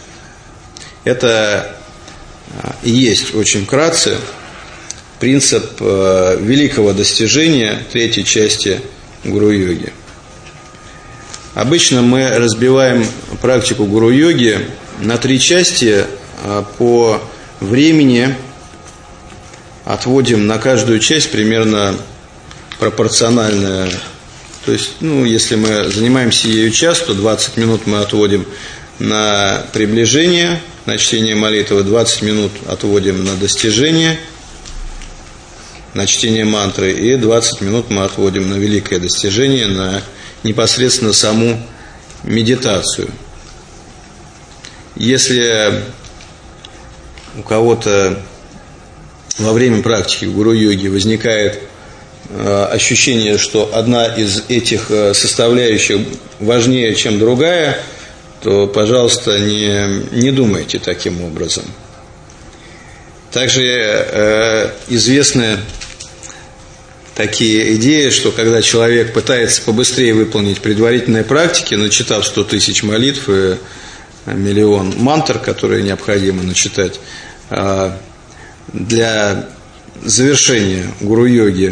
A: Это и есть очень вкратце принцип великого достижения третьей части гуру-йоги. Обычно мы разбиваем практику гуру-йоги на три части по времени отводим на каждую часть примерно пропорциональное. То есть, ну, если мы занимаемся ею час, то двадцать минут мы отводим на приближение, на чтение молитвы, двадцать минут отводим на достижение, на чтение мантры, и двадцать минут мы отводим на великое достижение, на непосредственно саму медитацию. Если у кого-то во время практики гуру-йоги возникает э, ощущение, что одна из этих э, составляющих важнее, чем другая, то, пожалуйста, не, не думайте таким образом. Также э, известны такие идеи, что когда человек пытается побыстрее выполнить предварительные практики, начитав сто тысяч молитв и миллион мантр, которые необходимо начитать, э, для завершения гуру-йоги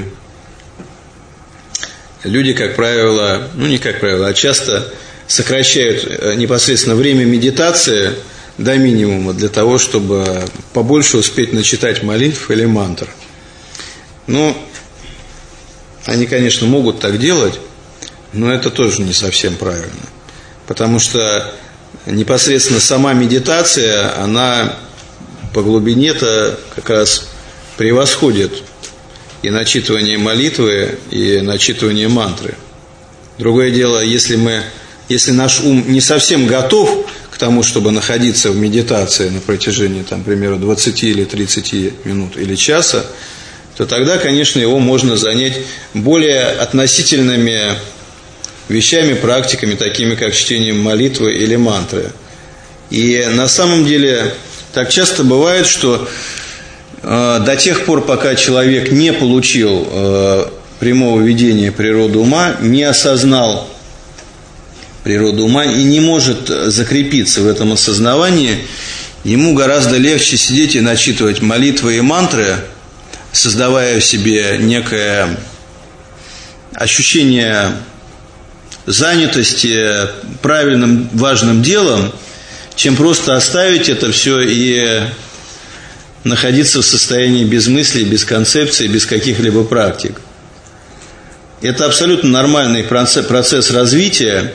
A: люди, как правило, ну не как правило, а часто сокращают непосредственно время медитации до минимума для того, чтобы побольше успеть начитать молитв или мантр. Ну, они, конечно, могут так делать, но это тоже не совсем правильно. Потому что непосредственно сама медитация, она по глубине-то как раз превосходит и начитывание молитвы, и начитывание мантры. Другое дело, если мы, если наш ум не совсем готов к тому, чтобы находиться в медитации на протяжении, там, примерно двадцати или тридцати минут или часа, то тогда, конечно, его можно занять более относительными вещами, практиками, такими как чтением молитвы или мантры. И на самом деле так часто бывает, что э, до тех пор, пока человек не получил э, прямого видения природы ума, не осознал природу ума и не может закрепиться в этом осознавании, ему гораздо легче сидеть и начитывать молитвы и мантры, создавая в себе некое ощущение занятости правильным, важным делом, чем просто оставить это все и находиться в состоянии без мыслей, без концепции, без каких-либо практик. Это абсолютно нормальный процесс, процесс развития,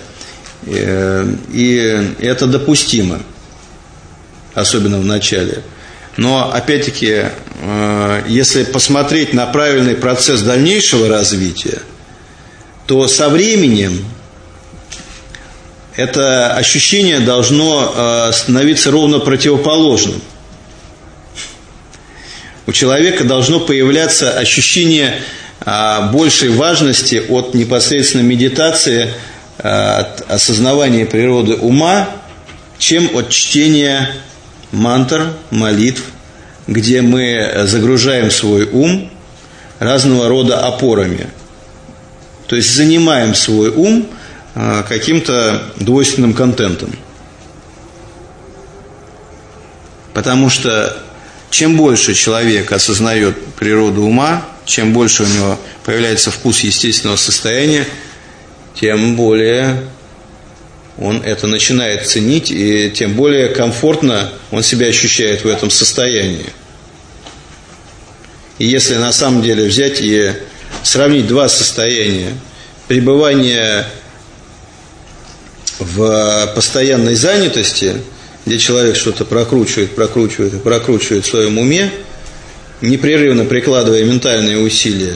A: и это допустимо, особенно в начале. Но, опять-таки, если посмотреть на правильный процесс дальнейшего развития, то со временем это ощущение должно становиться ровно противоположным. У человека должно появляться ощущение большей важности от непосредственно медитации, от осознавания природы ума, чем от чтения мантр, молитв, где мы загружаем свой ум разного рода опорами. То есть занимаем свой ум каким-то двойственным контентом. Потому что чем больше человек осознает природу ума, чем больше у него появляется вкус естественного состояния, тем более он это начинает ценить, и тем более комфортно он себя ощущает в этом состоянии. И если на самом деле взять и сравнить два состояния: пребывание в постоянной занятости, где человек что-то прокручивает, прокручивает и прокручивает в своем уме, непрерывно прикладывая ментальные усилия,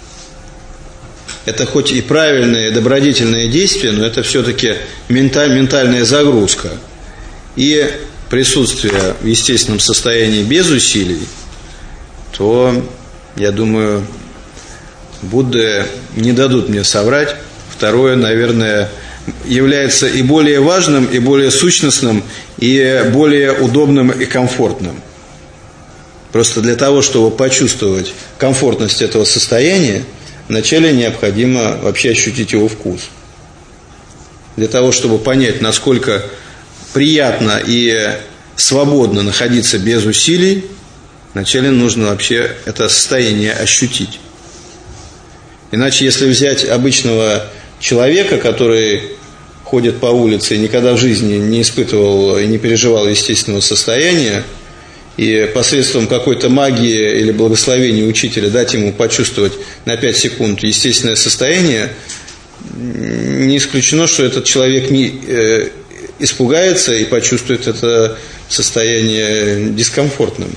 A: это хоть и правильное, добродетельное действие, но это все-таки менталь, ментальная загрузка. И присутствие в естественном состоянии без усилий, то, я думаю, Будды не дадут мне соврать. Второе, наверное, является и более важным, и более сущностным, и более удобным и комфортным. Просто для того, чтобы почувствовать комфортность этого состояния, вначале необходимо вообще ощутить его вкус. Для того, чтобы понять, насколько приятно и свободно находиться без усилий, вначале нужно вообще это состояние ощутить. Иначе, если взять обычного человека, который ходит по улице и никогда в жизни не испытывал и не переживал естественного состояния, и посредством какой-то магии или благословения учителя дать ему почувствовать на пять секунд естественное состояние, не исключено, что этот человек не э, испугается и почувствует это состояние дискомфортным.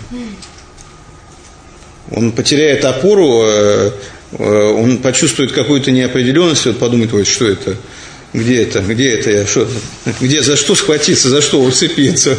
A: Он потеряет опору, э, э, он почувствует какую-то неопределенность, вот подумает, ой, что это, где это, где это я, что, где, за что схватиться, за что уцепиться.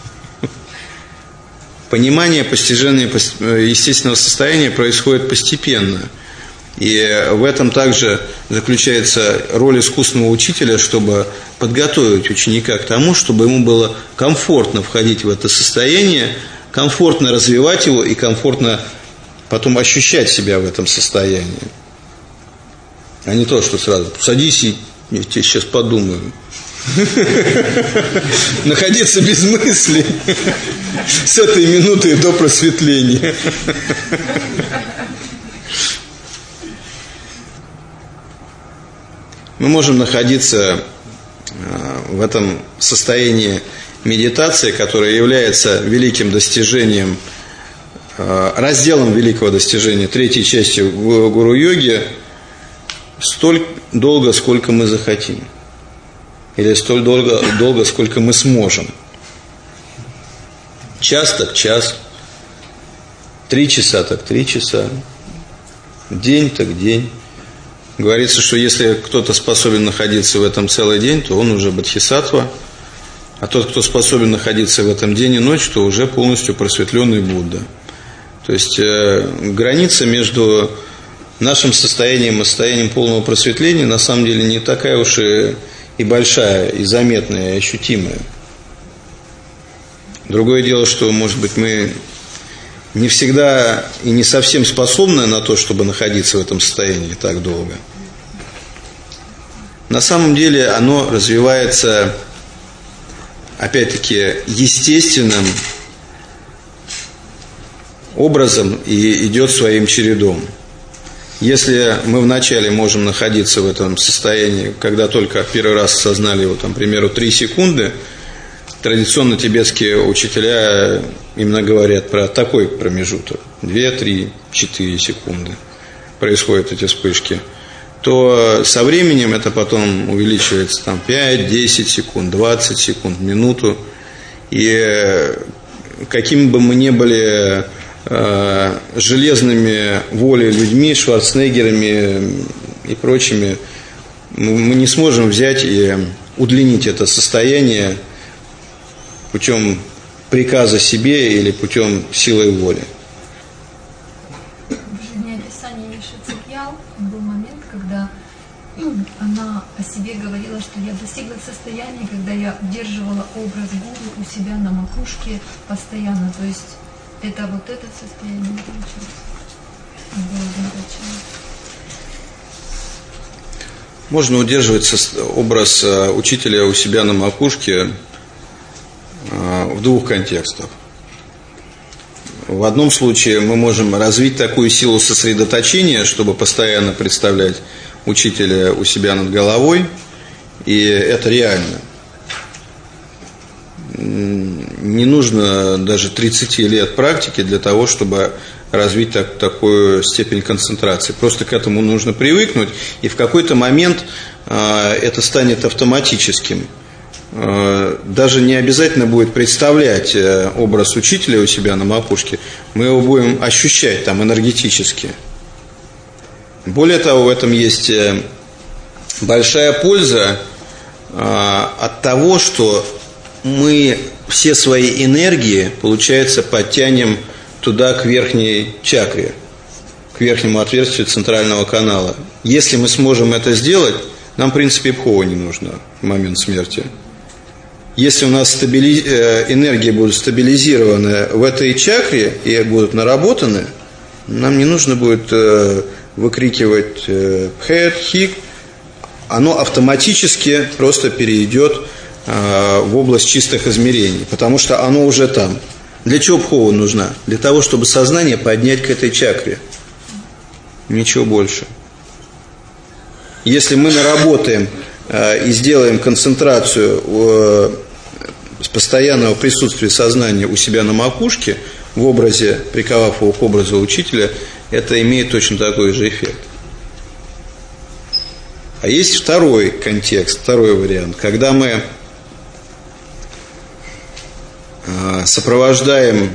A: Понимание, постижение естественного состояния происходит постепенно. И в этом также заключается роль искусственного учителя, чтобы подготовить ученика к тому, чтобы ему было комфортно входить в это состояние, комфортно развивать его и комфортно потом ощущать себя в этом состоянии. А не то, что сразу садись и я тебе сейчас подумаю. Находиться без мысли с этой минуты до просветления. Мы можем находиться в этом состоянии медитации, которое является великим достижением, разделом великого достижения, третьей частью гуру-йоги, столь долго, сколько мы захотим. Или столь долго, долго, сколько мы сможем. Час так час, три часа так три часа, день так день. Говорится, что если кто-то способен находиться в этом целый день, то он уже бодхисаттва, а тот, кто способен находиться в этом день и ночь, то уже полностью просветленный Будда. То есть э, граница между нашим состоянием и состоянием полного просветления на самом деле не такая уж и, и большая, и заметная, и ощутимая. Другое дело, что, может быть, мы не всегда и не совсем способны на то, чтобы находиться в этом состоянии так долго. На самом деле оно развивается, опять-таки, естественным образом и идет своим чередом. Если мы вначале можем находиться в этом состоянии, когда только первый раз осознали его, там, к примеру, три секунды, традиционно тибетские учителя именно говорят про такой промежуток. две, три, четыре секунды происходят эти вспышки. То со временем это потом увеличивается там, пять, десять секунд, двадцать секунд, минуту. И какими бы мы ни были э, железными волей людьми, Шварценеггерами и прочими, мы не сможем взять и удлинить это состояние путем приказа себе или путем силы воли.
C: В жизнеописании Миши Цепьял был момент, когда она о себе говорила, что я достигла состояния, когда я удерживала образ гуру у себя на макушке постоянно. То есть это вот это состояние получилось.
A: Можно удерживать образ учителя у себя на макушке в двух контекстах. В одном случае мы можем развить такую силу сосредоточения, чтобы постоянно представлять учителя у себя над головой, и это реально. Не нужно даже тридцать лет практики для того, чтобы развить так, такую степень концентрации. Просто к этому нужно привыкнуть, и в какой-то момент э, это станет автоматическим. Даже не обязательно будет представлять образ учителя у себя на макушке, мы его будем ощущать там энергетически. Более того, в этом есть большая польза от того, что мы все свои энергии, получается, подтянем туда, к верхней чакре, к верхнему отверстию центрального канала. Если мы сможем это сделать, нам, в принципе, пхова не нужно в момент смерти. Если у нас стабили... энергии будут стабилизированы в этой чакре и будут наработаны, нам не нужно будет выкрикивать пхэт, хик, оно автоматически просто перейдет в область чистых измерений, потому что оно уже там. Для чего пхова нужна? Для того, чтобы сознание поднять к этой чакре. Ничего больше. Если мы наработаем и сделаем концентрацию есть постоянного присутствия сознания у себя на макушке в образе, приковав его к образу учителя, это имеет точно такой же эффект. А есть второй контекст, второй вариант, когда мы сопровождаем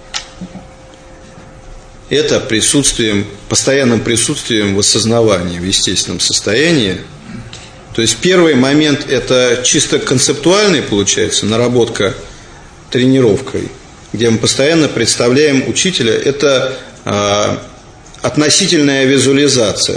A: это присутствием, постоянным присутствием в осознавании, в естественном состоянии. То есть первый момент – это чисто концептуальный, получается, наработка тренировкой, где мы постоянно представляем учителя. Это э, относительная визуализация.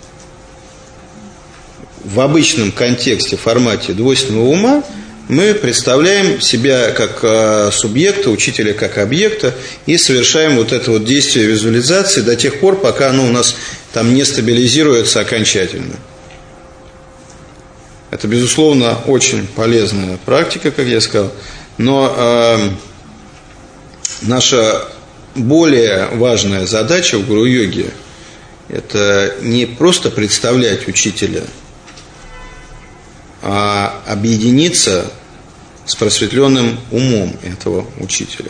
A: В обычном контексте, формате двойственного ума мы представляем себя как э, субъекта, учителя как объекта и совершаем вот это вот действие визуализации до тех пор, пока оно у нас там не стабилизируется окончательно. Это, безусловно, очень полезная практика, как я сказал, но э, наша более важная задача в гуру-йоге – это не просто представлять учителя, а объединиться с просветленным умом этого учителя.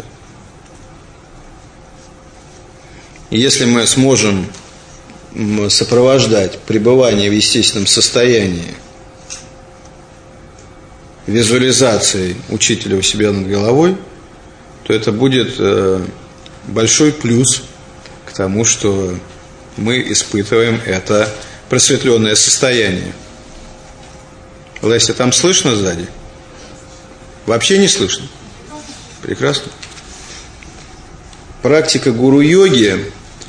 A: И если мы сможем сопровождать пребывание в естественном состоянии визуализацией учителя у себя над головой, то это будет большой плюс к тому, что мы испытываем это просветленное состояние. Леся, там слышно сзади? Вообще не слышно? Прекрасно. Практика гуру-йоги,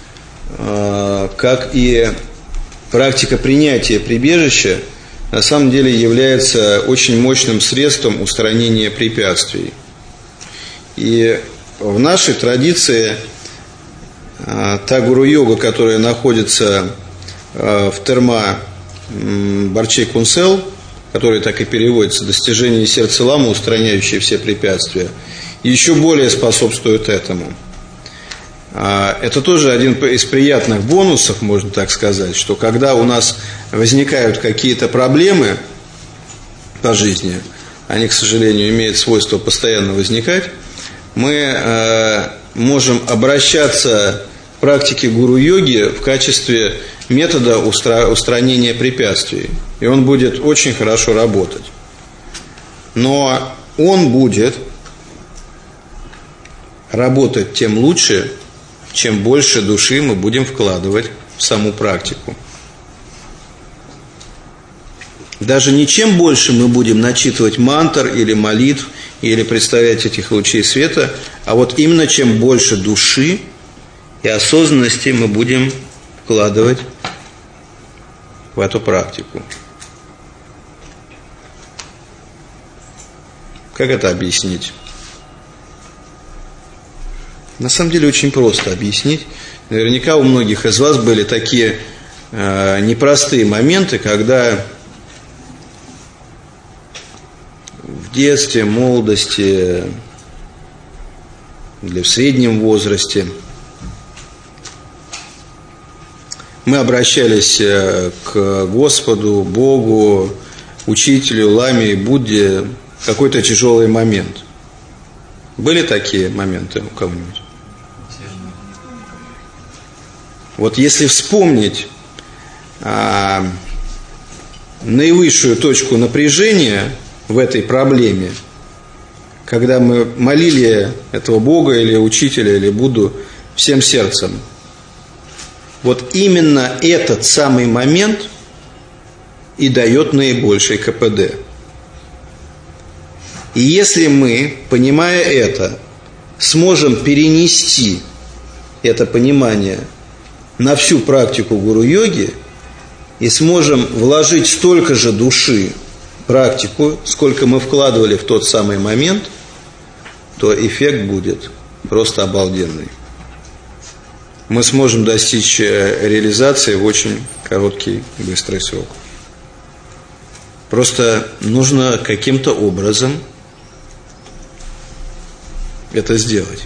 A: как и практика принятия прибежища, на самом деле является очень мощным средством устранения препятствий. И в нашей традиции та гуру-йога, которая находится в терма Барчей Кунсел, который так и переводится «достижение сердца ламы, устраняющее все препятствия», еще более способствует этому. Это тоже один из приятных бонусов, можно так сказать, что когда у нас возникают какие-то проблемы по жизни, они, к сожалению, имеют свойство постоянно возникать, мы можем обращаться к практике гуру-йоги в качестве метода устранения препятствий. И он будет очень хорошо работать. Но он будет работать тем лучше, чем больше души мы будем вкладывать в саму практику. Даже не чем больше мы будем начитывать мантр или молитв, или представлять этих лучей света, а вот именно чем больше души и осознанности мы будем вкладывать в эту практику. Как это объяснить? На самом деле очень просто объяснить. Наверняка у многих из вас были такие э, непростые моменты, когда в детстве, молодости или в среднем возрасте мы обращались к Господу, Богу, Учителю, Ламе и Будде в какой-то тяжелый момент. Были такие моменты у кого-нибудь? Вот если вспомнить а, наивысшую точку напряжения в этой проблеме, когда мы молили этого Бога или Учителя, или Будду всем сердцем, вот именно этот самый момент и дает наибольший ка пэ дэ. И если мы, понимая это, сможем перенести это понимание на всю практику гуру-йоги и сможем вложить столько же души в практику, сколько мы вкладывали в тот самый момент, то эффект будет просто обалденный. Мы сможем достичь реализации в очень короткий, быстрый срок. Просто нужно каким-то образом это сделать.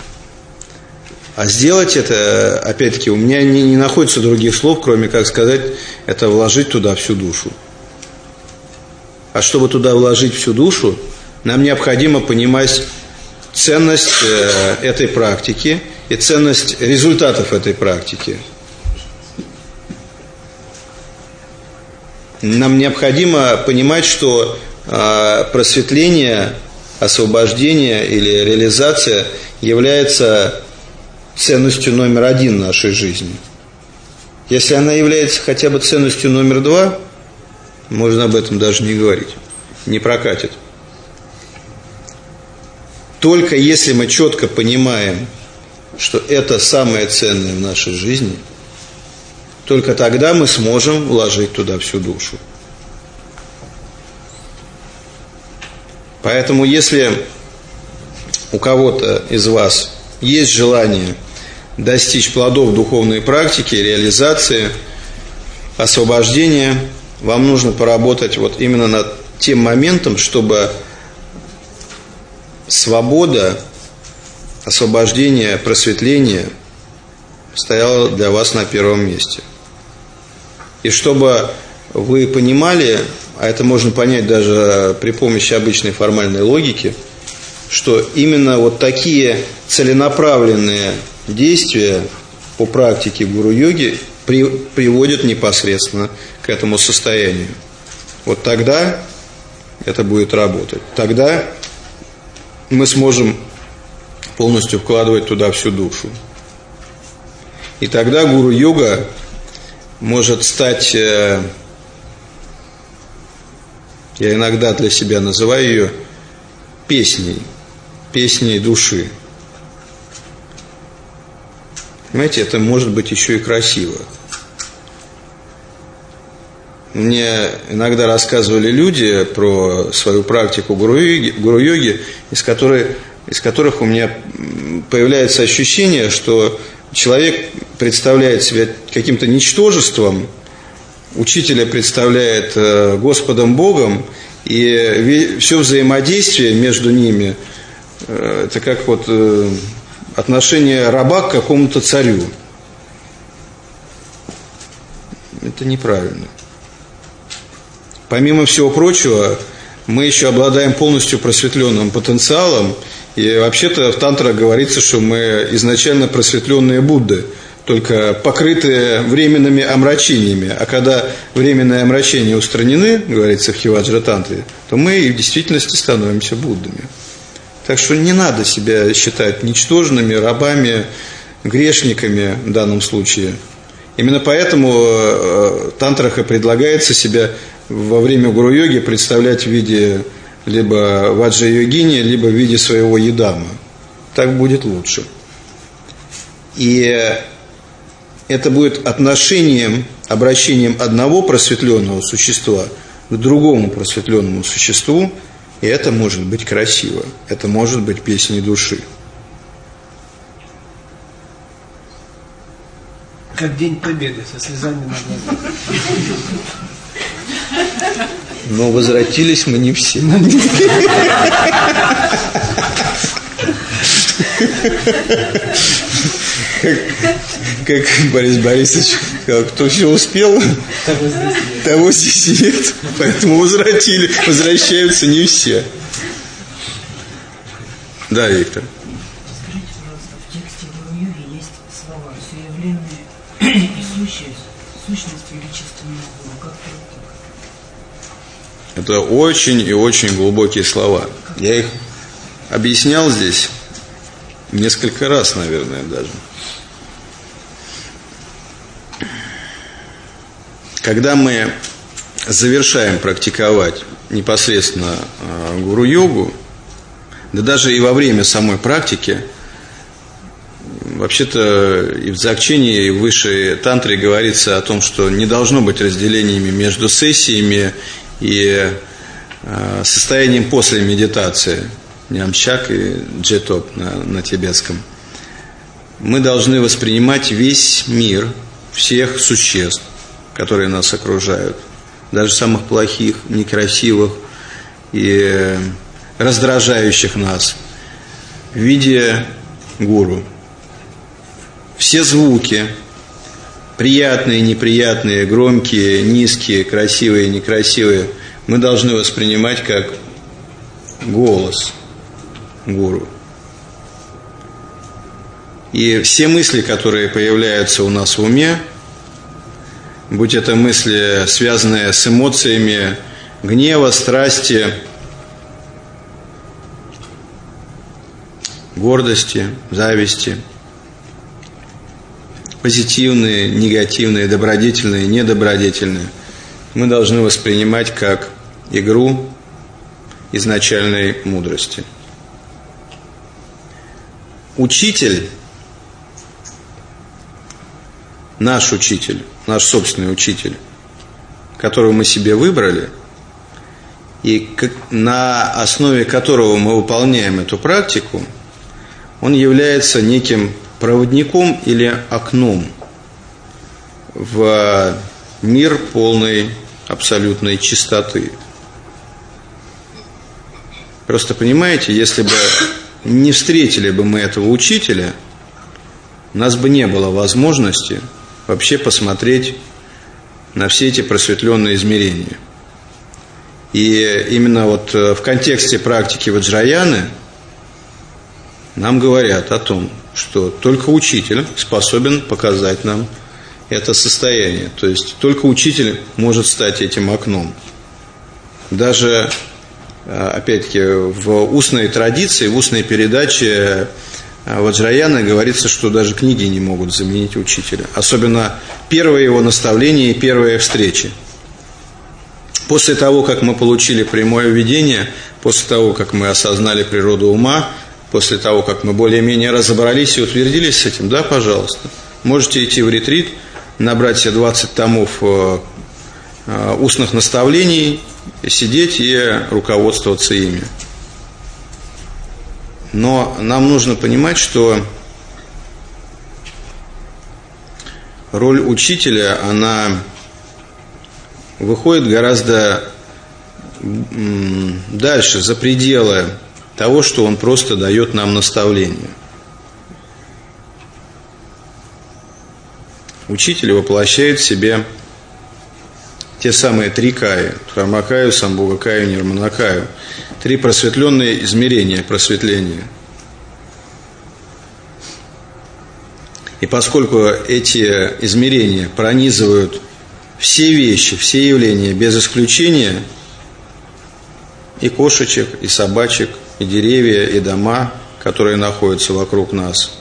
A: А сделать это, опять-таки, у меня не, не находится других слов, кроме как сказать, это вложить туда всю душу. А чтобы туда вложить всю душу, нам необходимо понимать ценность этой практики и ценность результатов этой практики. Нам необходимо понимать, что просветление, освобождение или реализация является ценностью номер один нашей жизни. Если она является хотя бы ценностью номер два, можно об этом даже не говорить, не прокатит. Только если мы четко понимаем, что это самое ценное в нашей жизни, только тогда мы сможем вложить туда всю душу. Поэтому, если у кого-то из вас есть желание достичь плодов духовной практики, реализации, освобождения, вам нужно поработать вот именно над тем моментом, чтобы свобода, освобождение, просветление стояло для вас на первом месте. И чтобы вы понимали, а это можно понять даже при помощи обычной формальной логики, что именно вот такие целенаправленные действия по практике гуру-йоги при, приводят непосредственно к этому состоянию. Вот тогда это будет работать. Тогда мы сможем полностью вкладывать туда всю душу. И тогда гуру-йога может стать, я иногда для себя называю ее песней, песней души. Понимаете, это может быть еще и красиво. Мне иногда рассказывали люди про свою практику гуру-йоги, гуру-йоги, из которой, из которых у меня появляется ощущение, что человек представляет себя каким-то ничтожеством, учителя представляет Господом Богом, и все взаимодействие между ними – это как вот отношение раба к какому-то царю. Это неправильно. Помимо всего прочего, мы еще обладаем полностью просветленным потенциалом, и вообще-то в тантрах говорится, что мы изначально просветленные Будды, только покрытые временными омрачениями. А когда временные омрачения устранены, говорится в Хиваджра-тантре, то мы и в действительности становимся Буддами. Так что не надо себя считать ничтожными, рабами, грешниками в данном случае. Именно поэтому в тантрах и предлагается себя во время гуру-йоги представлять в виде либо ваджа-йогини, либо в виде своего едама. Так будет лучше. И это будет отношением, обращением одного просветленного существа к другому просветленному существу, и это может быть красиво, это может быть песней души.
J: Как День Победы, со слезами на глазах.
A: Но возвратились мы не все. Как, как Борис Борисович сказал, кто все успел, того здесь нет. Того здесь нет. Поэтому возвратили, возвращаются не все. Да, Виктор.
K: Скажите, пожалуйста, в тексте гуру-йоги есть слова «суявленные и сущие, сущность величественного гуру». Как это?
A: Это очень и очень глубокие слова. Я их объяснял здесь несколько раз, наверное, даже. Когда мы завершаем практиковать непосредственно гуру-йогу, да даже и во время самой практики, вообще-то и в Дзогчене, и в высшей тантре говорится о том, что не должно быть разделениями между сессиями и состоянием после медитации, нямчак и джетоп на, на тибетском. Мы должны воспринимать весь мир, всех существ, которые нас окружают, даже самых плохих, некрасивых и раздражающих нас, в виде гуру. Все звуки, приятные, неприятные, громкие, низкие, красивые, некрасивые, мы должны воспринимать как голос гуру. И все мысли, которые появляются у нас в уме, будь это мысли, связанные с эмоциями гнева, страсти, гордости, зависти, позитивные, негативные, добродетельные, недобродетельные, мы должны воспринимать как игру изначальной мудрости. Учитель, наш учитель, наш собственный учитель, которого мы себе выбрали, и на основе которого мы выполняем эту практику, он является неким проводником или окном в мир полной абсолютной чистоты. Просто понимаете, если бы не встретили бы мы этого учителя, у нас бы не было возможности вообще посмотреть на все эти просветленные измерения. И именно вот в контексте практики Ваджраяны нам говорят о том, что только учитель способен показать нам это состояние. То есть только учитель может стать этим окном. Даже, опять-таки, в устной традиции, в устной передаче Ваджраяны говорится, что даже книги не могут заменить учителя. Особенно первое его наставление и первые встречи. После того, как мы получили прямое видение, после того, как мы осознали природу ума, после того, как мы более-менее разобрались и утвердились с этим, да, пожалуйста, можете идти в ретрит, набрать себе двадцать томов устных наставлений, сидеть и руководствоваться ими. Но нам нужно понимать, что роль учителя, она выходит гораздо дальше, за пределы того, что он просто дает нам наставление. Учитель воплощает в себе те самые три каи – Дхармакаю, Самбхогакаю, Нирманакаю. Три просветленные измерения просветления. И поскольку эти измерения пронизывают все вещи, все явления без исключения, и кошечек, и собачек, и деревья, и дома, которые находятся вокруг нас,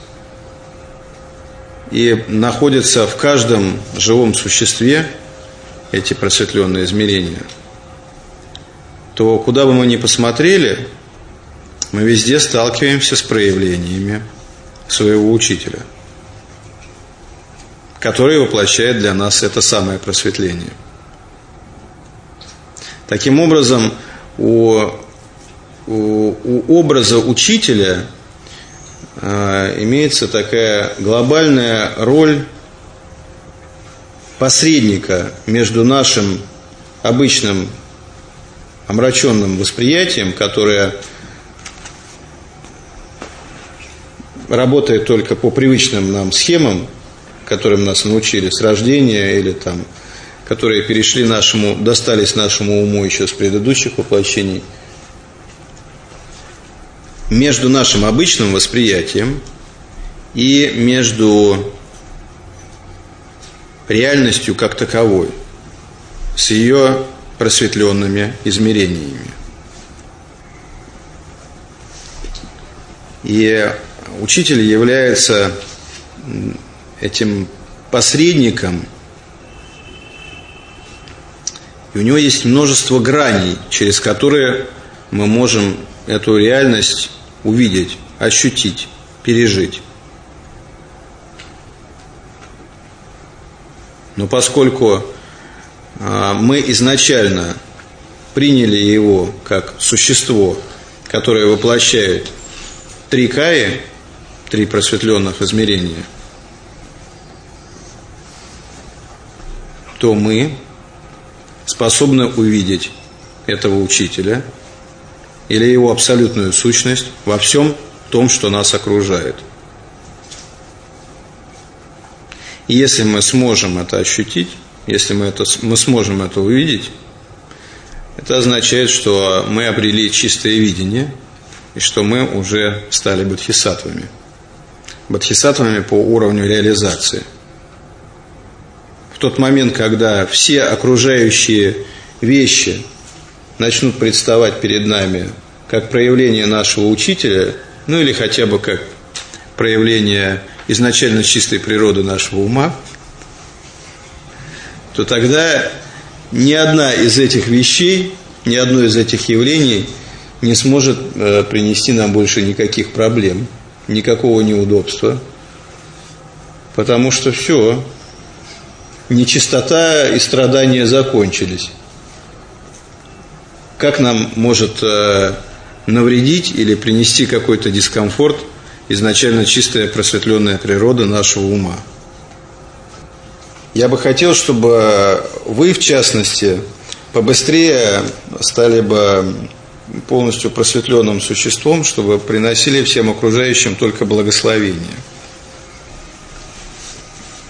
A: и находятся в каждом живом существе эти просветленные измерения, то куда бы мы ни посмотрели, мы везде сталкиваемся с проявлениями своего учителя, который воплощает для нас это самое просветление. Таким образом, у, у, у образа учителя э, имеется такая глобальная роль посредника между нашим обычным омраченным восприятием, которое работает только по привычным нам схемам, которым нас научили с рождения, или там, которые перешли нашему, достались нашему уму еще с предыдущих воплощений, между нашим обычным восприятием и между реальностью как таковой, с ее просветленными измерениями. И учитель является этим посредником, и у него есть множество граней, через которые мы можем эту реальность увидеть, ощутить, пережить. Но поскольку мы изначально приняли его как существо, которое воплощает три каи, три просветленных измерения, то мы способны увидеть этого учителя или его абсолютную сущность во всем том, что нас окружает. И если мы сможем это ощутить, если мы, это, мы сможем это увидеть, это означает, что мы обрели чистое видение, и что мы уже стали бодхисаттвами. Бодхисаттвами по уровню реализации. В тот момент, когда все окружающие вещи начнут представать перед нами как проявление нашего учителя, ну или хотя бы как проявление изначально чистой природы нашего ума, то тогда ни одна из этих вещей, ни одно из этих явлений не сможет э, принести нам больше никаких проблем, никакого неудобства, потому что все, нечистота и страдания закончились. Как нам может э, навредить или принести какой-то дискомфорт изначально чистая просветленная природа нашего ума? Я бы хотел, чтобы вы, в частности, побыстрее стали бы полностью просветленным существом, чтобы приносили всем окружающим только благословение.